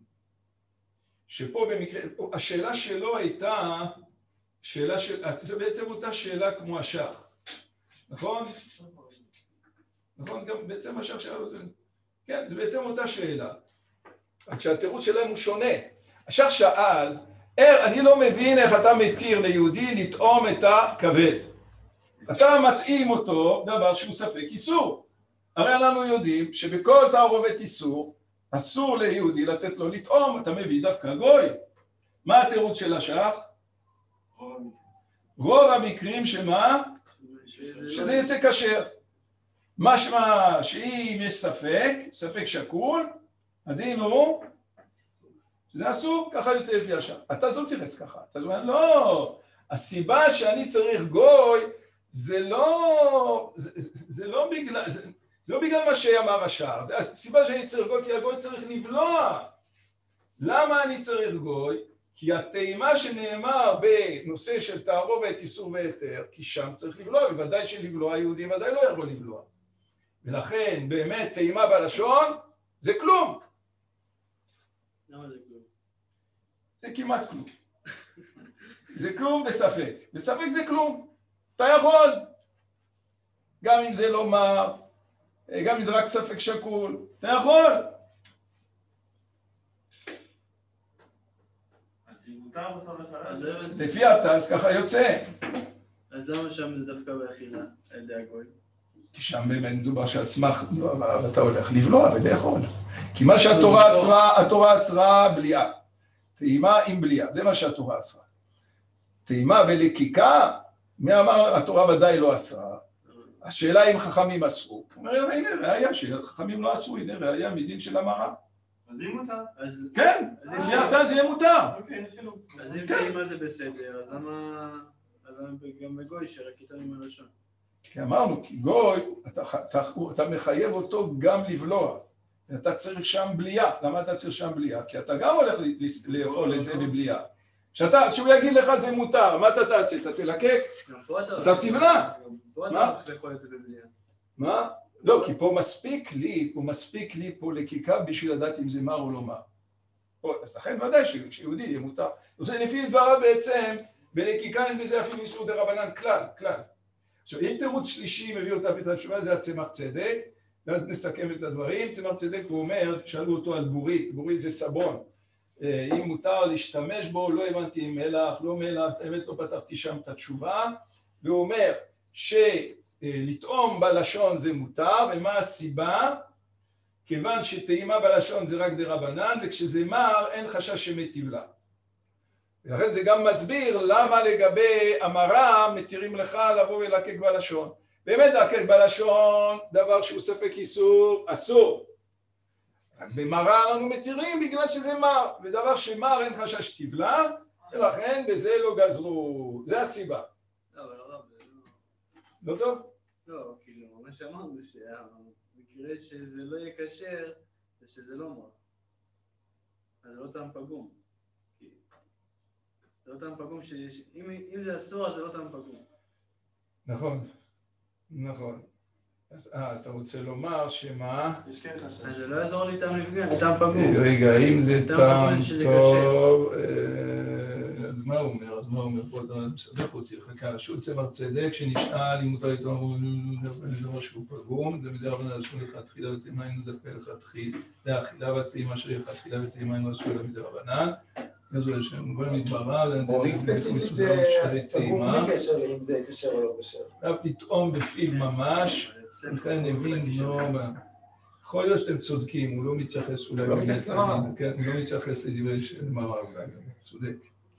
שפה במקרה, השאלה שלו הייתה שאלה של, זה בעצם אותה שאלה כמו השח, נכון? נכון, גם בעצם השח שאלה אותה, כן, זה בעצם אותה שאלה. רק שהתירוץ שלהם הוא שונה. השח שאל, אני לא מבין איך אתה מתיר ליהודי לטעום את הכבד. אתה מתאים אותו דבר שהוא ספק איסור. הרי אנחנו יודעים שבכל תערובת איסור, אסור ליהודי לתת לו לטעום, אתה מביא דווקא גוי. מה התירוץ של השח? רוב המקרים שמה? שזה יצא כשר. משמע שאם יש ספק, ספק שקול, הדין הוא שזה אסור, ככה יוצא לפי השח. אתה לא תירס ככה. אתה אומר, לא, הסיבה שאני צריך גוי זה לא, זה, זה לא בגלל, זה, זה לא בגלל מה שאמר השער. זה הסיבה שאני צריך גוי, כי הגוי צריך לבלוע. למה אני צריך גוי? כי הטעימה שנאמר בנושא של תערובת איסור והיתר, כי שם צריך לבלוע, בוודאי שלבלוע היהודים ודאי לא יכול לבלוע. ולכן באמת טעימה בלשון זה כלום. למה זה כלום? זה כמעט כלום. זה כלום בספק. בספק זה כלום. אתה יכול. גם אם זה לא מר, גם אם זה רק ספק שקול, אתה יכול. לפי התז ככה יוצא. אז למה שם זה דווקא באכילה על ידי הגוי? כי שם באמת מדובר שהסמך, אתה הולך לבלוע ולאכול. כי מה שהתורה אסרה, התורה אסרה בליעה. טעימה עם בליעה, זה מה שהתורה אסרה. טעימה ולקיקה, מי אמר, התורה ודאי לא אסרה. השאלה אם חכמים אסרו. הוא אומר, הנה, ראיה שחכמים לא אסרו, הנה ראיה מדין של המרה. אז אם מותר. כן, לפי אתה זה יהיה מותר. אז אם טעימה זה בסדר, אז למה גם בגוי שרק איתו עם הלשון? כי אמרנו, כי גוי, אתה, אתה, אתה מחייב אותו גם לבלוע. אתה צריך שם בליעה. למה אתה צריך שם בליעה? כי אתה גם הולך לאכול את זה בבליעה. כשאתה, כשהוא יגיד לך זה מותר, מה אתה תעשה? אתה תלקק? אתה תבלע. פה אתה הולך לאכול את זה בבליעה. מה? לא, כי פה מספיק לי, פה מספיק לי פה לקיקה בשביל לדעת אם זה מר או לא מר. אז לכן ודאי שיהודי יהיה מותר. זה לפי דבריו בעצם, בלקיקה אין בזה אפילו איסור דרבנן כלל, כלל. עכשיו, יש תירוץ שלישי, מביא אותה פתרון תשובה, זה הצמח צדק, ואז נסכם את הדברים. צמח צדק הוא אומר, שאלו אותו על בורית, בורית זה סבון. אם מותר להשתמש בו, לא הבנתי אם מלח, לא מלח, באמת לא פתחתי שם את התשובה, והוא אומר שלטעום בלשון זה מותר, ומה הסיבה? כיוון שטעימה בלשון זה רק דרבנן, וכשזה מר אין חשש שמת תבלע. ולכן זה גם מסביר למה לגבי המרה מתירים לך לבוא ולקק בלשון. באמת לקק בלשון, דבר שהוא ספק איסור, אסור. במרה אנחנו מתירים בגלל שזה מר, ודבר שמר אין חשש תבלע, ולכן בזה לא גזרו. זה הסיבה. לא, אבל לא, לא טוב? לא, כאילו, מה שאמרנו שהמקרה שזה לא יהיה כשר, זה שזה לא מר. אז זה לא טעם פגום. זה לא טעם פגום, אם זה אסור אז זה לא טעם פגום. נכון, נכון. אז אה, אתה רוצה לומר שמה? אז זה לא יעזור לי טעם לפגם, טעם פגום. רגע, אם זה טעם טוב, אז מה הוא אומר? אז מה הוא אומר? פה אתה מסבך אותי, חכה, שהוא צמח צדק, שנשאל אם מותר לטעום דבר שהוא פגום, זה מדי רבנן אסור לכתחילה וטעימה אינו דווקא לכתחילה, לאכילה וטעימה אשר לכתחילה וטעימה אינו אסור למדי רבנן. אז הוא שם, בואי נתברר, בורית ספציפית זה פגום בלי קשר לאם זה קשר או לא קשר. אף לטעום בפיו ממש, לכן הבין נורא. יכול להיות שאתם צודקים, הוא לא מתייחס אולי... הוא לא מתייחס למראה. כן, הוא לא מתייחס לדברי של מראה אולי, צודק.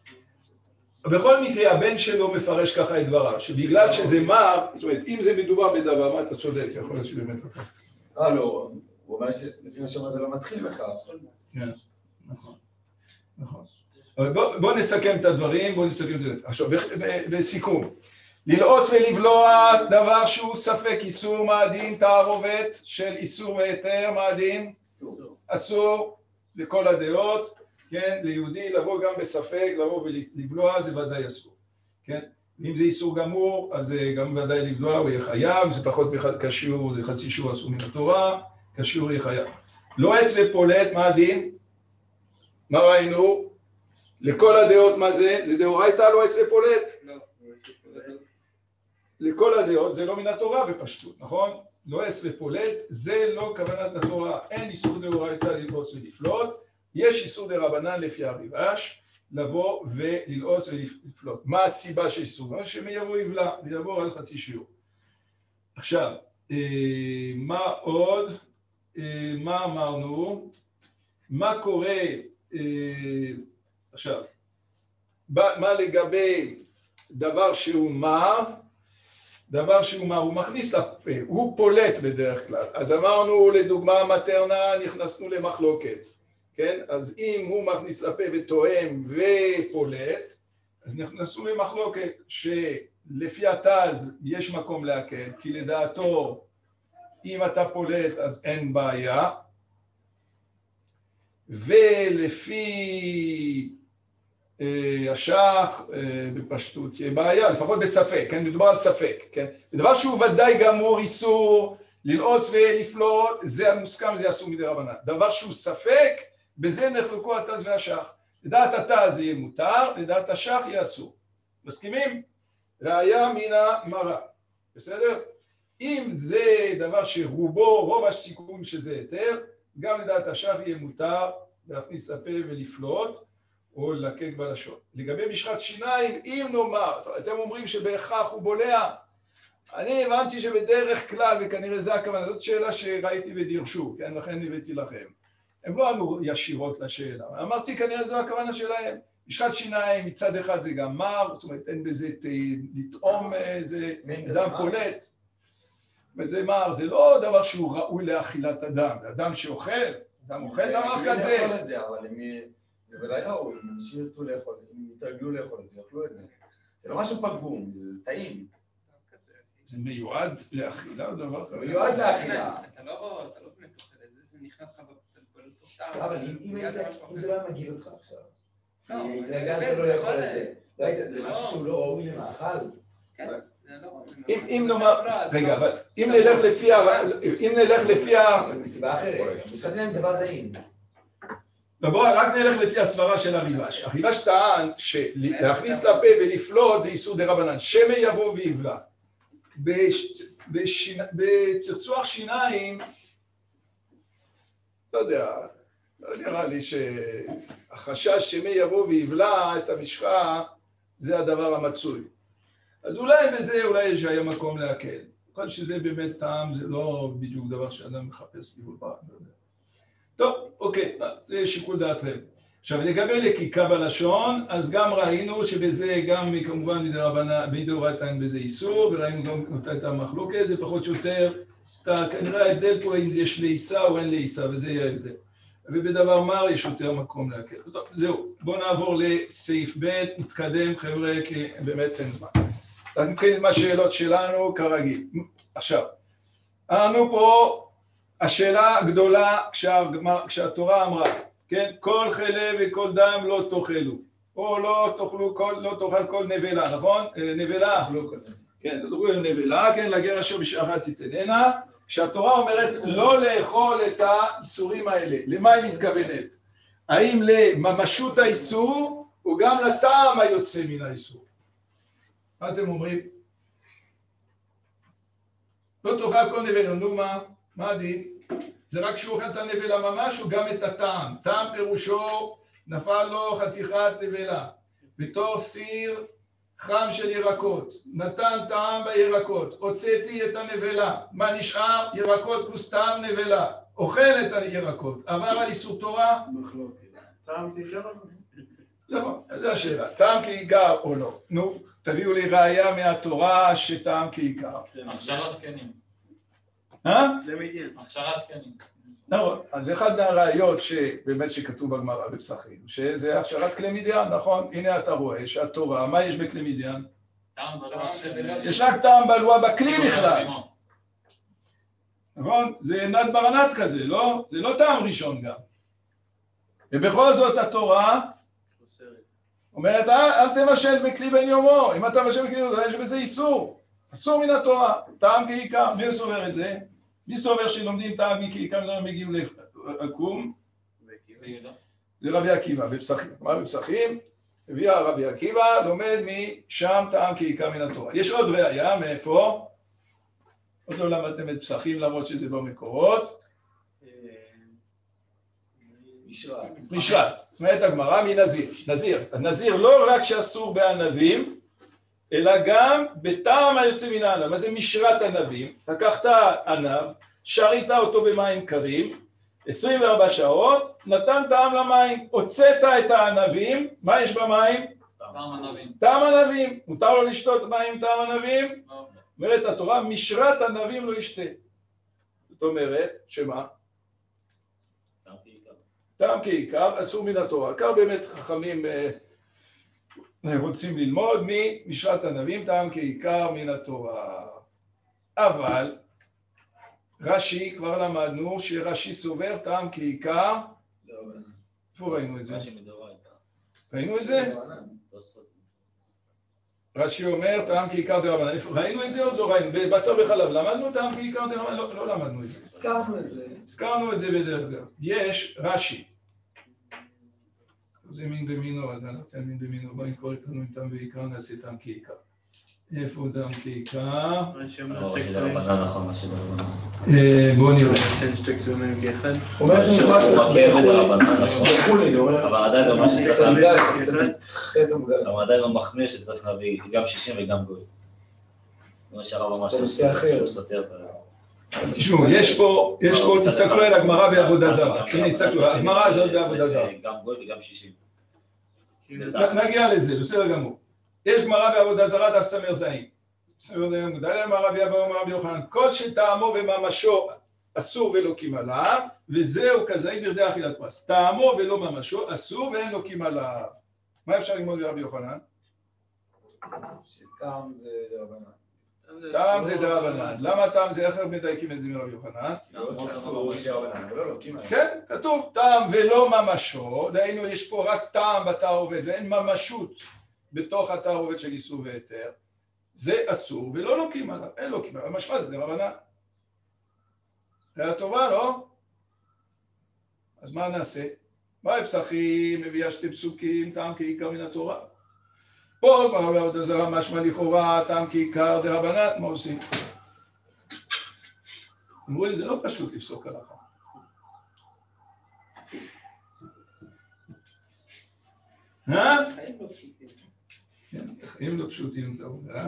בכל מקרה, הבן שלו מפרש ככה את דבריו, שבגלל שזה מר, זאת אומרת, אם זה מדובר בדבר, מה אתה צודק, יכול להיות שבאמת לא. אה, לא, הוא אומר שלפי מה שאומר זה לא מתחיל בכלל. כן, נכון, נכון. אבל בוא, בוא נסכם את הדברים, בוא נסכם את זה. עכשיו, בסיכום. ללעוס ולבלוע דבר שהוא ספק איסור, מה הדין? תערובת של איסור והיתר, מה הדין? אסור. אסור לכל הדעות, כן? ליהודי לבוא גם בספק, לבוא ולבלוע, זה ודאי אסור, כן? אם זה איסור גמור, אז זה גם ודאי לבלוע, הוא יהיה חייב, זה פחות כשיעור, זה חצי שיעור אסור מן התורה, כשיעור יהיה חייב. לועס ופולט, מה הדין? מה ראינו? לכל הדעות מה זה? זה דאורייתא לועס ופולט? לא, לכל הדעות זה לא מן התורה בפשטות, נכון? לועס ופולט זה לא כוונת התורה, אין איסור דאורייתא ללעוס ולפלוט, יש איסור דרבנן לפי הריב"ש לבוא וללעוס ולפלוט. מה הסיבה של איסור? שמייבוא יבלע ויעבור על חצי שיעור. עכשיו, מה עוד? מה אמרנו? מה קורה? עכשיו, מה לגבי דבר שהוא מר? דבר שהוא מר, הוא מכניס לפה, הוא פולט בדרך כלל. אז אמרנו לדוגמה מטרנה, נכנסנו למחלוקת, כן? אז אם הוא מכניס לפה ותואם ופולט, אז נכנסנו למחלוקת שלפי התז יש מקום להקל, כי לדעתו אם אתה פולט אז אין בעיה, ולפי השח בפשטות תהיה בעיה, לפחות בספק, כן? מדובר על ספק, כן? דבר שהוא ודאי גמור איסור ללעוס ולפלוט, זה המוסכם, זה אסור מדי רבנן. דבר שהוא ספק, בזה נחלקו התז והשח. לדעת התז יהיה מותר, לדעת השח יהיה אסור. מסכימים? ראיה מן המראה. בסדר? אם זה דבר שרובו, רוב הסיכון שזה היתר, גם לדעת השח יהיה מותר להכניס לפה ולפלוט, או לקק בלשון. לגבי משחת שיניים, אם נאמר, אתם אומרים שבהכרח הוא בולע, אני הבנתי שבדרך כלל, וכנראה זה הכוונה, זאת שאלה שראיתי ודירשו, כן, לכן הבאתי לכם. הם לא ענו ישירות לשאלה, אמרתי כנראה זו הכוונה שלהם. משחת שיניים מצד אחד זה גם מר, זאת אומרת אין בזה לטעום איזה דם פולט, וזה מר, זה לא דבר שהוא ראוי לאכילת אדם, אדם שאוכל, אדם אוכל דבר כזה. הם לאכול את זה, אבל זה ודאי ראוי, אם אנשים ירצו לאכול, אם יתרגלו לאכול את זה, יאכלו את זה. זה לא משהו פגום, זה טעים. זה מיועד לאכילה או דבר כזה? מיועד לאכילה. אתה לא באמת אוכל את זה, זה נכנס לך בתוך אבל אם זה לא מגיע אותך עכשיו, התרגלת לא לא לאכול את זה, זה משהו שהוא לא ראוי למאכל. אם נאמר, רגע, אבל אם נלך לפי ה... אם נלך לפי ה... מסיבה אחרת, משחת להם דבר דעים. בואו, רק נלך לפי הסברה של הריבש. הריבש טען שלהכניס לפה ולפלוט זה איסור דרבנן, שמא יבוא ויבלע. בצחצוח שיניים, לא יודע, לא נראה לי שהחשש שמא יבוא ויבלע את המשחה זה הדבר המצוי. אז אולי בזה, אולי יש היה מקום להקל. יכול שזה באמת טעם, זה לא בדיוק דבר שאדם מחפש לבול בה, לא יודע. טוב, אוקיי, זה שיקול דעתכם. עכשיו, לגבי לקיקה בלשון, אז גם ראינו שבזה גם כמובן מדאורייתא אין בזה איסור, וראינו גם אותה את המחלוקת, זה פחות או יותר, כנראה ההבדל פה אם יש לעיסה או אין לעיסה, וזה יהיה ההבדל. ובדבר מר יש יותר מקום להקל. טוב, זהו, בואו נעבור לסעיף ב', נתקדם חבר'ה, כי באמת אין זמן. אז נתחיל עם השאלות שלנו כרגיל. עכשיו, אמרנו פה, השאלה הגדולה כשהתורה אמרה, כן, כל חלב וכל דם לא תאכלו, או לא תאכלו, לא תאכל כל נבלה, נכון? נבלה, כן, לא תאכלו נבלה, כן, לגר אשר בשעה אחת תתננה, כשהתורה אומרת לא לאכול את האיסורים האלה, למה היא מתכוונת? האם לממשות האיסור, או גם לטעם היוצא מן האיסור? מה אתם אומרים? לא תאכל כל נבלה, נו מה? מה הדין? זה רק שהוא אוכל את הנבלה ממש, או גם את הטעם. טעם פירושו נפל לו חתיכת נבלה, בתור סיר חם של ירקות, נתן טעם בירקות, הוצאתי את הנבלה, מה נשאר? ירקות פלוס טעם נבלה, אוכל את הירקות, עבר על איסור תורה? טעם כעיקר? נכון, אז זו השאלה, טעם כעיקר או לא? נו, תביאו לי ראיה מהתורה שטעם כעיקר. הכשרת קנים. אה? זה מעניין. הכשרת קנים. נכון, אז אחד מהראיות שבאמת שכתוב בגמרא בפסחים, שזה הכשרת כלי מדיין, נכון? הנה אתה רואה שהתורה, מה יש בכלי מדיין? טעם בלוע של... יש רק טעם בלוע בכלי בכלל. נכון? זה נת ברנת כזה, לא? זה לא טעם ראשון גם. ובכל זאת התורה אומרת, אל תמשל בכלי בן יומו, אם אתה משל בכלי בן יומו, יש בזה איסור. אסור מן התורה, טעם כעיקר. מי סובר את זה? מי סובר שלומדים טעם כעיקר ולא מגיעים לעקום? זה רבי עקיבא בפסחים. מה בפסחים? הביאה רבי עקיבא, לומד משם טעם כעיקר מן התורה. יש עוד ראיה, מאיפה? עוד לא למדתם את פסחים למרות שזה במקורות. משרת. משרת. זאת אומרת הגמרא מנזיר. נזיר. הנזיר לא רק שאסור בענבים, אלא גם בטעם היוצא מן הענב. מה זה משרת ענבים? לקחת ענב, שרית אותו במים קרים, עשרים וארבע שעות, נתן טעם למים, הוצאת את הענבים, מה יש במים? טעם ענבים. טעם ענבים. מותר לו לשתות מים טעם ענבים? אומרת התורה, משרת ענבים לא ישתה. זאת אומרת, שמה? טעם כעיקר, אסור מן התורה. עיקר באמת חכמים רוצים ללמוד ממשרת ענבים, טעם כעיקר מן התורה. אבל רש"י, כבר למדנו שרש"י סובר טעם כעיקר. איפה ראינו את זה? ראינו את זה? רש"י אומר טעם כעיקר דרבנן. ראינו את זה עוד לא ראינו? בבשר וחלב למדנו טעם כעיקר דרבנן? לא, לא למדנו את זה. הזכרנו את זה. הזכרנו את זה בדרך כלל. יש רש"י. זה מין במינו, אז אנחנו מין במינו, בואי נקרוא איתנו איתם בעיקר, נעשה איתם כעיקר. איפה דם כעיקר? בואו נראה. שתי קטונים כאחד. אומר את המפרש בחולי, אבל עדיין לא מה שצריך להביא, אבל אבל עדיין לא מחמיר שצריך להביא גם שישים וגם גוי. זה נושא אחר. תשמעו, יש פה, יש פה, תסתכלו על הגמרא בעבודה זרה. הנה, תסתכלו, הגמרא הזאת בעבודה זרה. גם גוי וגם שישים. נגיע לזה, בסדר גמור. יש גמרא בעבודה זרה, דף סמר זין. סמר זין עמוד א', אמר רבי אבא אומר רבי יוחנן, כל שטעמו וממשו אסור ולוקים עליו, וזהו כזית ברדי אכילת פרס. טעמו ולא ממשו אסור ואין לוקים עליו. מה אפשר ללמוד ברבי יוחנן? שטעם זה דרבנן. טעם זה דרבנן. למה טעם זה? איך מדייקים את זה מרבי יוחנן? אסור דרבנן, אבל לא לוקים עליו. כן, כתוב טעם ולא ממשו, דהיינו יש פה רק טעם בתערובת ואין ממשות בתוך התערובת של איסור והיתר, זה אסור ולא לוקים עליו, אין לוקים עליו, משמע זה דרבנן. היה טובה, לא? אז מה נעשה? מה הפסחים, מביאה שתי פסוקים, טעם כעיקר מן התורה. פה גמרא בעבודה זרה משמע לכאורה, טעם כעיקר דרבנן, מה עושים? אומרים, זה לא פשוט לפסוק הלכה. אה? חיים לא פשוטים, טוב, אה?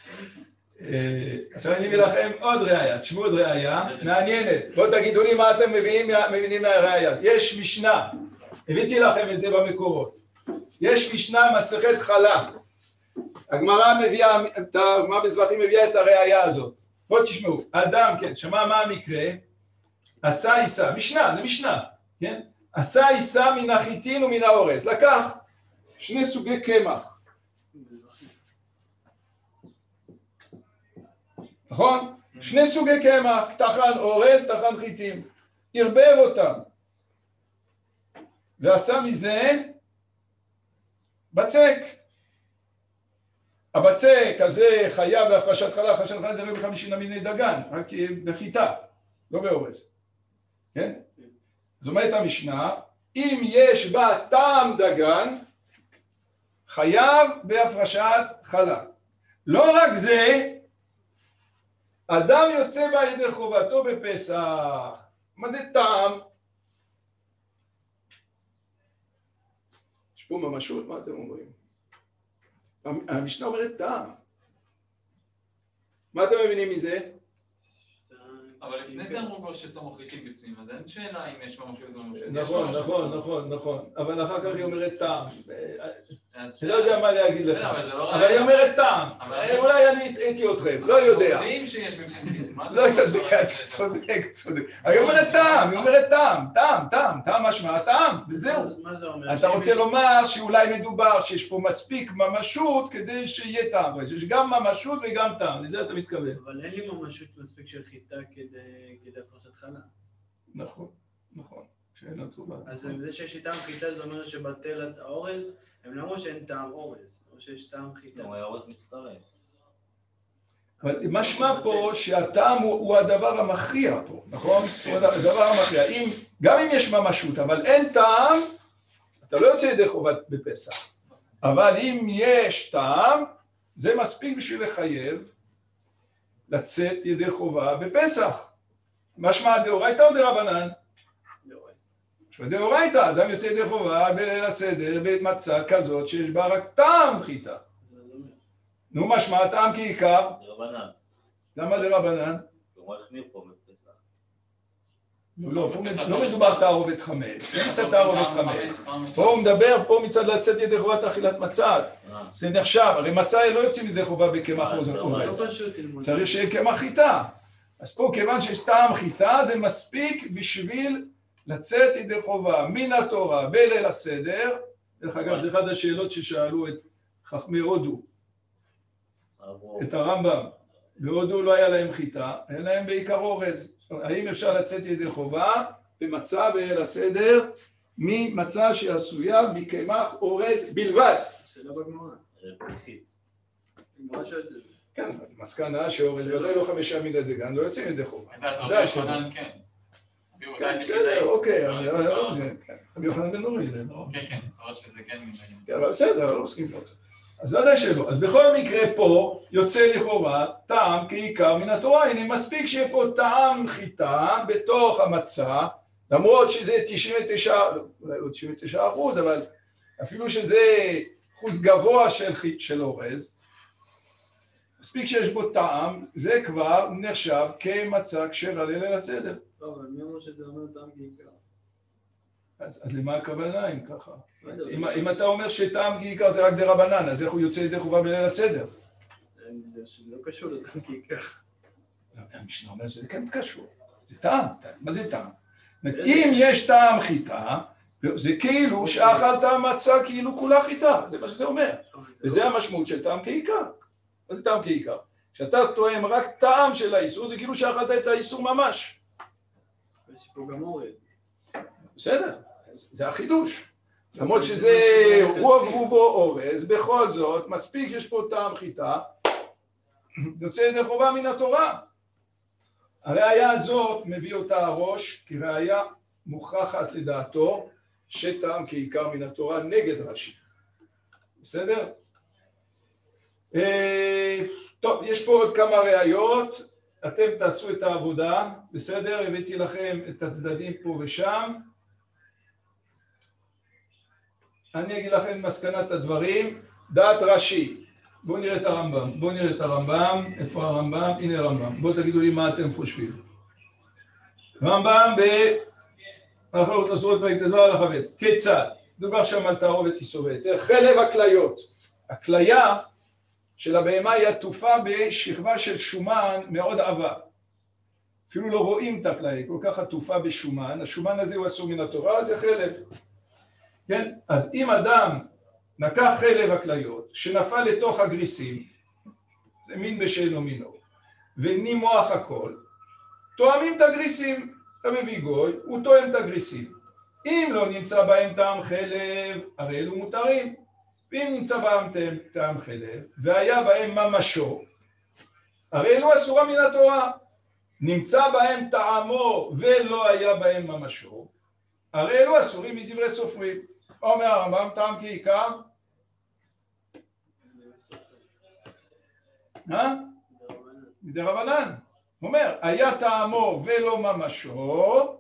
עכשיו אני מביא לכם עוד ראייה, תשמעו עוד ראייה, מעניינת. בואו תגידו לי מה אתם מבינים מהראייה. יש משנה, הבאתי לכם את זה במקורות. יש משנה מסכת חלה. הגמרא מביאה, הגמרא בזבחים מביאה את הראייה הזאת. בואו תשמעו, אדם, כן, שמע מה המקרה? עשה עיסה, משנה, זה משנה, כן? עשה עיסה מן החיטין ומן האורז. לקח שני סוגי קמח. נכון? שני סוגי קמח, טחן אורז, טחן חיטים. ערבב אותם. ועשה מזה בצק. הבצק הזה חייב בהפרשת חלה, הפרשת חלה זה רק בחמישים מיני דגן, רק בחיטה, לא באורז. כן? זאת אומרת המשנה, אם יש בה טעם דגן, חייב בהפרשת חלה. לא רק זה, אדם יוצא בה ידי חובתו בפסח. מה זה טעם? יש פה ממשות, מה אתם אומרים? המשנה אומרת טעם. מה אתם מבינים מזה? אבל לפני זה אמרו כבר ששמו חיטים בפנים, אז אין שאלה אם יש ממשות או ממשות. נכון, נכון, נכון, נכון. אבל אחר כך היא אומרת טעם. אני לא יודע מה להגיד לך. אבל היא אומרת טעם. אולי אני הטעיתי אתכם, לא יודע. יודעים שיש בפנים חיטים. לא יודע, אתה צודק, צודק. היא אומרת טעם, היא אומרת טעם, טעם, טעם, טעם משמע, טעם, וזהו. אתה רוצה לומר שאולי מדובר שיש פה מספיק ממשות כדי שיהיה טעם. יש גם ממשות וגם טעם, לזה אתה מתכוון. אבל אין לי ממשות מספיק של חיטה כדי הפרשת חלה. נכון, נכון. שאלה טובה. אז זה שיש טעם חיטה זה אומר שבטל האורז, הם לא אמרו שאין טעם אורז, או שיש טעם חיטה. לא, האורז מצטרף. אבל משמע פה שהטעם הוא, הוא הדבר המכריע פה, נכון? הוא הדבר המכריע. אם, גם אם יש ממשות, אבל אין טעם, אתה לא יוצא ידי חובת בפסח. אבל אם יש טעם, זה מספיק בשביל לחייב לצאת ידי חובה בפסח. משמע דאורייתא או דרבנן? דאורייתא. דאורייתא, אדם יוצא ידי חובה בליל הסדר במצה כזאת שיש בה רק טעם חיטה. נו, משמע טעם כעיקר? דרבנן. למה דרבנן? הוא החמיר פה בפסח. לא, לא מדובר תערובת חמץ, אין מצד תערובת חמץ. פה הוא מדבר, פה מצד לצאת ידי חובת אכילת מצה. זה נחשב, הרי מצה לא יוצאים ידי חובה בקמח אורז. צריך שיהיה קמח חיטה. אז פה כיוון שיש טעם חיטה, זה מספיק בשביל לצאת ידי חובה מן התורה בליל הסדר. דרך אגב, זה אחת השאלות ששאלו את חכמי הודו, את הרמב"ם. בהודו לא היה להם חיטה, היה להם בעיקר אורז. האם אפשר לצאת ידי חובה במצה בליל הסדר ממצה שעשויה מקמח אורז בלבד? שאלה בגמרא. כן, מסקנה שאורז ודאי לא חמישה מיני דגן, לא יוצאים ידי חובה. רבי יוחנן כן. כן, בסדר, אוקיי, רבי יוחנן בן נורי זה, לא? כן, כן, זאת שזה כן מבין. כן, אבל בסדר, לא עוסקים פה. אז ודאי שלא. אז בכל מקרה פה יוצא לכאורה טעם כעיקר מן התורה. הנה מספיק שיהיה פה טעם חיטה בתוך המצה, למרות שזה תשעים ותשע, אולי לא תשעים ותשע אחוז, אבל אפילו שזה אחוז גבוה של, של אורז, מספיק שיש בו טעם, זה כבר נחשב כמצה כשרה לליל הסדר. לא, אבל מי אומר שזה אומר טעם כעיקר? אז, אז למה הכוונה אם ככה? אם, אם אתה אומר שטעם כעיקר זה רק דרבנן, אז איך הוא יוצא ידי חובה בליל הסדר? שזה לא קשור לטעם כעיקר. המשנה אומר שזה כן קשור, זה טעם, מה זה טעם? אם יש טעם חיטה, זה כאילו שאכלת מצה כאילו כולה חיטה, זה מה שזה אומר, וזה המשמעות של טעם כעיקר. מה זה טעם כעיקר? כשאתה טועם רק טעם של האיסור, זה כאילו שאכלת את האיסור ממש. יש פה גם אורד. בסדר, זה החידוש. למרות שזה רוב רובו אורז, בכל זאת, מספיק יש פה טעם חיטה, יוצא ידי חובה מן התורה. הראיה הזאת מביא אותה הראש כראיה מוכחת לדעתו שטעם כעיקר מן התורה נגד רש"י. בסדר? טוב, יש פה עוד כמה ראיות, אתם תעשו את העבודה, בסדר? הבאתי לכם את הצדדים פה ושם. אני אגיד לכם מסקנת הדברים, דעת רש"י. בואו נראה את הרמב"ם, בואו נראה את הרמב"ם, איפה הרמב"ם? הנה הרמב"ם, בואו תגידו לי מה אתם חושבים. רמב"ם במחלוקות אסורות פרק ט"ו הלכה ב', כיצד? דובר שם על תערובת איסורי היתר, חלב הכליות. הכליה של הבהמה היא עטופה בשכבה של שומן מאוד עבה. אפילו לא רואים את הכליה, כל כך עטופה בשומן, השומן הזה הוא אסור מן התורה, זה חלב. כן? אז אם אדם נקח חלב הכליות שנפל לתוך הגריסים, זה מין בשאינו מינו, ונימוח הכל, תואמים את הגריסים, אתה מביא גוי, הוא תואם את הגריסים. אם לא נמצא בהם טעם חלב, הרי אלו מותרים. ואם נמצא בהם טעם חלב, והיה בהם ממשו, הרי אלו אסורה מן התורה. נמצא בהם טעמו ולא היה בהם ממשו, הרי אלו אסורים מדברי סופרים. אומר הרמב"ם, טעם כעיקר? מה? מדרבנן. הוא אומר, היה טעמו ולא ממשו,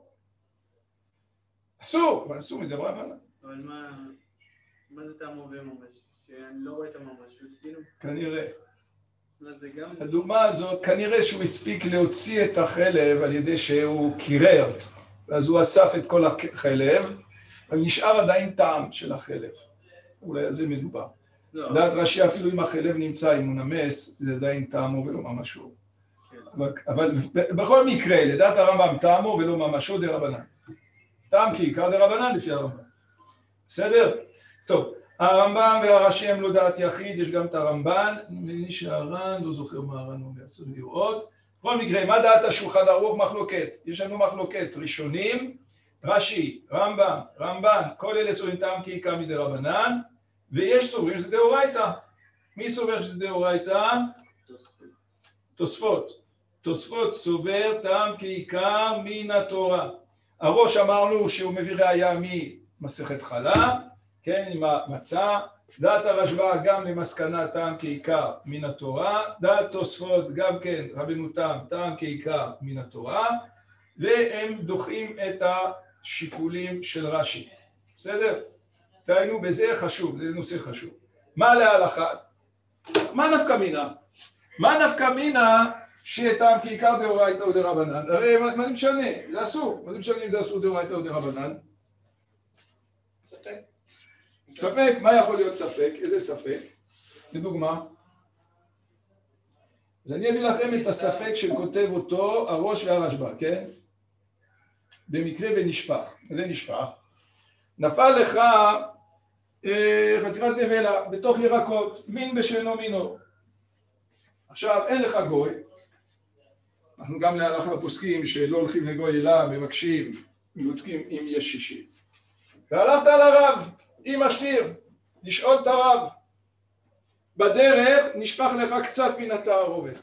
אסור, אבל אסור מדרבנן. אבל מה, מה זה טעמו וממש? שאני לא רואה את הממשות, כאילו? כנראה. זה גם... הדוגמה הזאת, כנראה שהוא הספיק להוציא את החלב על ידי שהוא קירר, ואז הוא אסף את כל החלב, אבל נשאר עדיין טעם של החלב. אולי על זה מדובר. דעת רש"י אפילו אם החלב נמצא, אם הוא נמס, זה עדיין טעמו ולא ממשו. אבל, אבל בכל מקרה, לדעת הרמב"ם, טעמו ולא ממשו דרבנן. טעם כעיקר דרבנן לפי הרמב"ם. בסדר? טוב, הרמב"ם והרש"י הם לא דעת יחיד, יש גם את הרמב"ן, נדמה לי שהר"ן, לא זוכר מה הר"ן אומר, צריך לראות. בכל מקרה, מה דעת השולחן ערוך? מחלוקת. יש לנו מחלוקת ראשונים, רש"י, רמב"ם, רמב"ן, כל אלה סוברים טעם כעיקר מדרבנן, ויש סוברים שזה דאורייתא. מי סובר שזה דאורייתא? תוספות. תוספות סובר טעם כעיקר מן התורה. הראש אמרנו שהוא מביא ראיה ממסכת חלה, כן, עם המצה. דעת הרשב"א גם למסקנה טעם כעיקר מן התורה. דעת תוספות גם כן רבנו תם טעם כעיקר מן התורה, והם דוחים את השיקולים של רש"י. בסדר? דהיינו בזה חשוב, זה נושא חשוב. מה להלכה? מה נפקא מינה? מה נפקא מינה שטעם כעיקר דאורייתא או דרבנן? הרי מה זה משנה? זה אסור. מה זה משנה אם זה אסור דאורייתא או דרבנן? ספק. ספק, מה יכול להיות ספק? איזה ספק? לדוגמה. אז אני אביא לכם את הספק שכותב אותו הראש והרשב"א, כן? במקרה ונשפך. זה נשפך. נפל לך אה, חתיכת נבלה בתוך ירקות, מין בשאינו מינו. עכשיו אין לך גוי. אנחנו גם להלכה פוסקים שלא הולכים לגוי אלא מבקשים, מבודקים אם יש שישי. והלכת לרב עם הסיר, לשאול את הרב. בדרך נשפך לך קצת מן התערובת.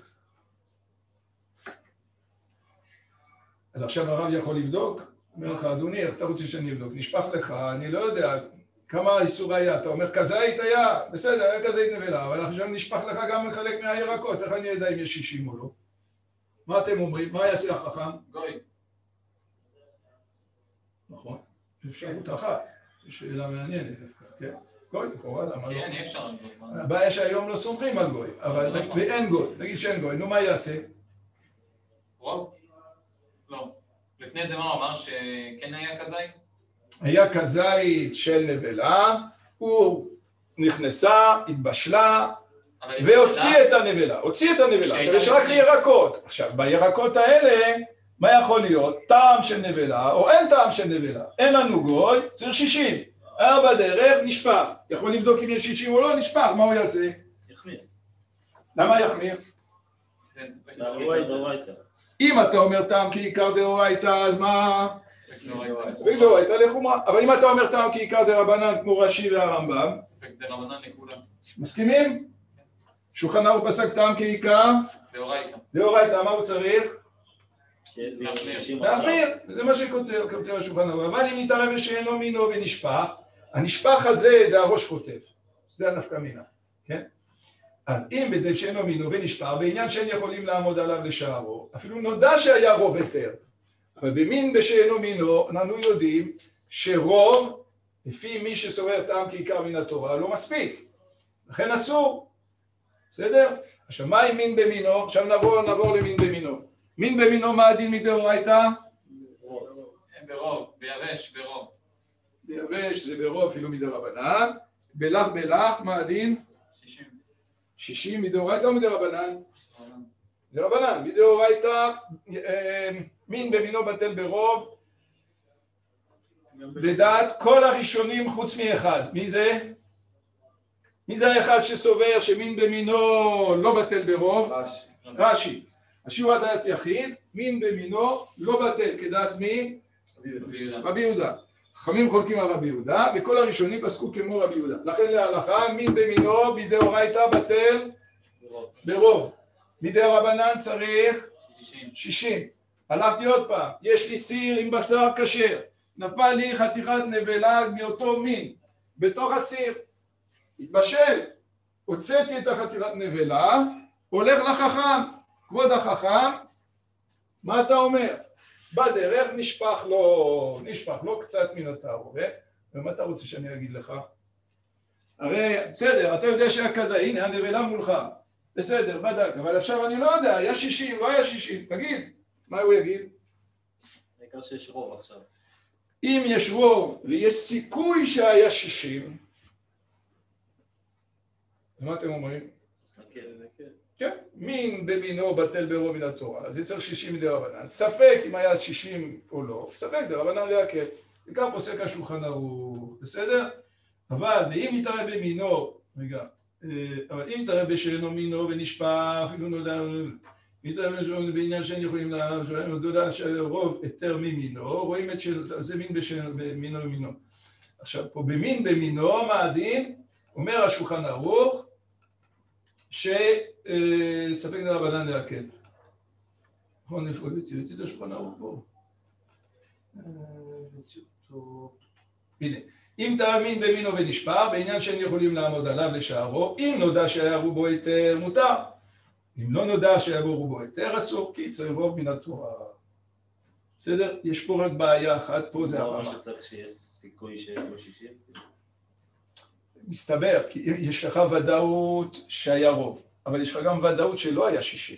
אז עכשיו הרב יכול לבדוק, אומר לך, אדוני, איך אתה רוצה שאני אבדוק? נשפך לך, אני לא יודע כמה איסור היה. אתה אומר, כזית היה, בסדר, היה כזית נבלה, אבל עכשיו נשפך לך גם מחלק מהירקות, איך אני יודע אם יש שישים או לא? מה אתם אומרים? מה יעשה החכם? גוי. נכון, אפשרות אחת, שאלה מעניינת, כן? גוי, לכאורה, למה לא? כן, אי אפשר על גוי. הבעיה שהיום לא סומכים על גוי, אבל ואין גוי, נגיד שאין גוי, נו מה יעשה? רוב? לא. לפני זה מה הוא אמר שכן היה כזית? היה כזית של נבלה, הוא נכנסה, התבשלה, והוציא את הנבלה, הוציא את הנבלה. עכשיו יש רק ירקות. עכשיו, בירקות האלה, מה יכול להיות? טעם של נבלה, או אין טעם של נבלה. אין לנו גוי, צריך שישים. היה בדרך, נשפך. יכול לבדוק אם יש שישים או לא, נשפך. מה הוא יעשה? יחמיר. למה יחמיר? אם אתה אומר טעם כעיקר דאורייתא, אז מה? ספק דאורייתא לחומרא. אבל אם אתה אומר טעם כעיקר דרבנן, כמו רש"י והרמב"ם, ספק דרבנן לכולם. מסכימים? שולחן ערוך פסק טעם כעיקר? דאורייתא. דאורייתא, מה הוא צריך? להחמיר. להחמיר, זה מה שכותב, כותב השולחן ערוך. אבל אם נתערב ושאינו מינו ונשפך, הנשפך הזה זה הראש כותב, זה הנפקא מינה, כן? אז אם בדב שאינו מינו ונשפך, בעניין שאין יכולים לעמוד עליו לשערו, אפילו נודע שהיה רוב היתר, אבל במין בשאינו מינו, אנחנו יודעים שרוב, לפי מי שסובר טעם כעיקר מן התורה, לא מספיק, לכן אסור, בסדר? עכשיו מה עם מין במינו? עכשיו נעבור, נעבור למין במינו. מין במינו מה הדין מדאורייתא? ברוב, ביבש, ברוב. ביבש זה ברוב אפילו מדרבנן, בלח בלח מה הדין? שישים. שישים מדאורייתא או מדרבנן? מדרבנן, מדאורייתא מין במינו בטל ברוב, לדעת כל הראשונים חוץ מאחד. מי זה? מי זה האחד שסובר שמין במינו לא בטל ברוב? רש"י. רש"י. השיעור הדעת יחיד, מין במינו לא בטל, כדעת מי? רבי יהודה. חכמים חולקים על רבי יהודה, וכל הראשונים פסקו כמו רבי יהודה. לכן להלכה, מין במינו מדאורייתא בטל ברוב. מדרבנן צריך שישים. הלכתי עוד פעם, יש לי סיר עם בשר כשר, נפל לי חתיכת נבלה מאותו מין, בתוך הסיר. התבשל, הוצאתי את החתיכת נבלה, הולך לחכם, כבוד החכם, מה אתה אומר? בדרך נשפך לו, נשפך לו קצת מן התערובת, ומה אתה רוצה שאני אגיד לך? הרי בסדר, אתה יודע שהיה כזה, הנה הנבלה מולך, בסדר, בדק, אבל עכשיו אני לא יודע, היה שישים, לא היה שישים, תגיד, מה הוא יגיד? העיקר שיש רוב עכשיו. אם יש רוב ויש סיכוי שהיה שישים, אז מה אתם אומרים? כן, מין במינו בטל ברוב מן התורה, אז זה צריך שישים מדרבנן, ספק אם היה שישים או לא, ספק דרבנן להקל, וכך פוסק השולחן ערוך, בסדר? אבל אם נתערב במינו, רגע, אבל אם נתערב בשאינו מינו ונשפך, אפילו נודע, נתערב בעניין שאין יכולים לערב, נודע שרוב היתר ממינו, רואים את זה מין במינו ומינו. עכשיו פה במין במינו, מה הדין? אומר השולחן ערוך, שספק דרבנן להקל. נכון, איפה הבאתי את השולחן ערוך פה? הנה, אם תאמין במינו ונשפך, בעניין שאין יכולים לעמוד עליו לשערו, אם נודע שהיה רובו היתר, מותר. אם לא נודע שהיה בו רובו היתר, אסור, כי צריך רוב מן התורה. בסדר? יש פה רק בעיה אחת, פה זה הרמה. מה שצריך שיש סיכוי שיש בו שישים? מסתבר, כי יש לך ודאות שהיה רוב, אבל יש לך גם ודאות שלא היה שישים.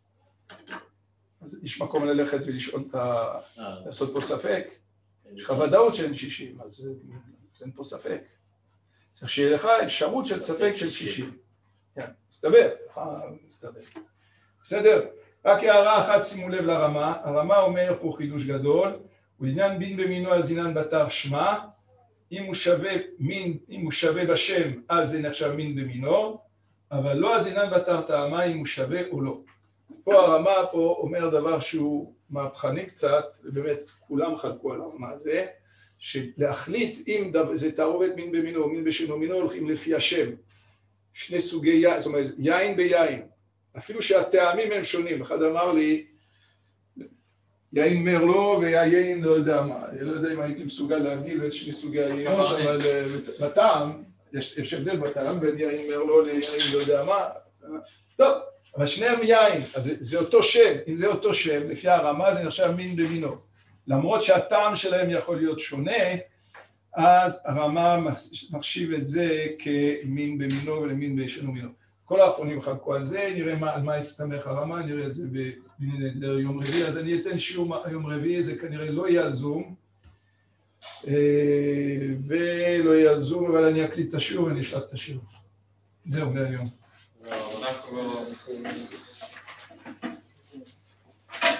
אז יש מקום ללכת ולשאול את ה... לעשות פה ספק. יש לך ודאות שאין שישים, אז אין פה ספק. צריך שיהיה לך אפשרות של ספק של שישים. כן, מסתבר, מסתבר. בסדר? רק הערה אחת, שימו לב לרמה. הרמה אומר פה חידוש גדול, ולעניין בין במינו אז עניין בתר שמע, אם הוא שווה מין, אם הוא שווה בשם, אז זה נחשב מין במינו, אבל לא אז עניין בתר טעמה אם הוא שווה או לא. פה הרמה פה אומר דבר שהוא מהפכני קצת, ובאמת כולם חלקו על הרמה הזה, שלהחליט אם זה תערובת מין במינו או מין בשאינו מינו, הולכים לפי השם. שני סוגי יין, זאת אומרת, יין ביין. אפילו שהטעמים הם שונים. אחד אמר לי, יין מרלו והיין לא יודע מה. אני לא יודע אם הייתי מסוגל להבדיל את שני סוגי היינות, אבל בטעם, יש הבדל בטעם בין יין מרלו ליין לא יודע מה. טוב, אבל שניהם יין, אז זה אותו שם. אם זה אותו שם, לפי הרמה זה נחשב מין במינו. למרות שהטעם שלהם יכול להיות שונה, אז הרמה מחשיב את זה כמין במינו ולמין בישנו מינו. כל האחרונים חלקו על זה, נראה מה, על מה הסתמך הרמה, נראה את זה בבני נדר יום רביעי, אז אני אתן שיעור יום רביעי, זה כנראה לא יהיה זום, ולא יהיה זום, אבל אני אקליט את השיעור ואני אשלח את השיעור. זהו, להיום.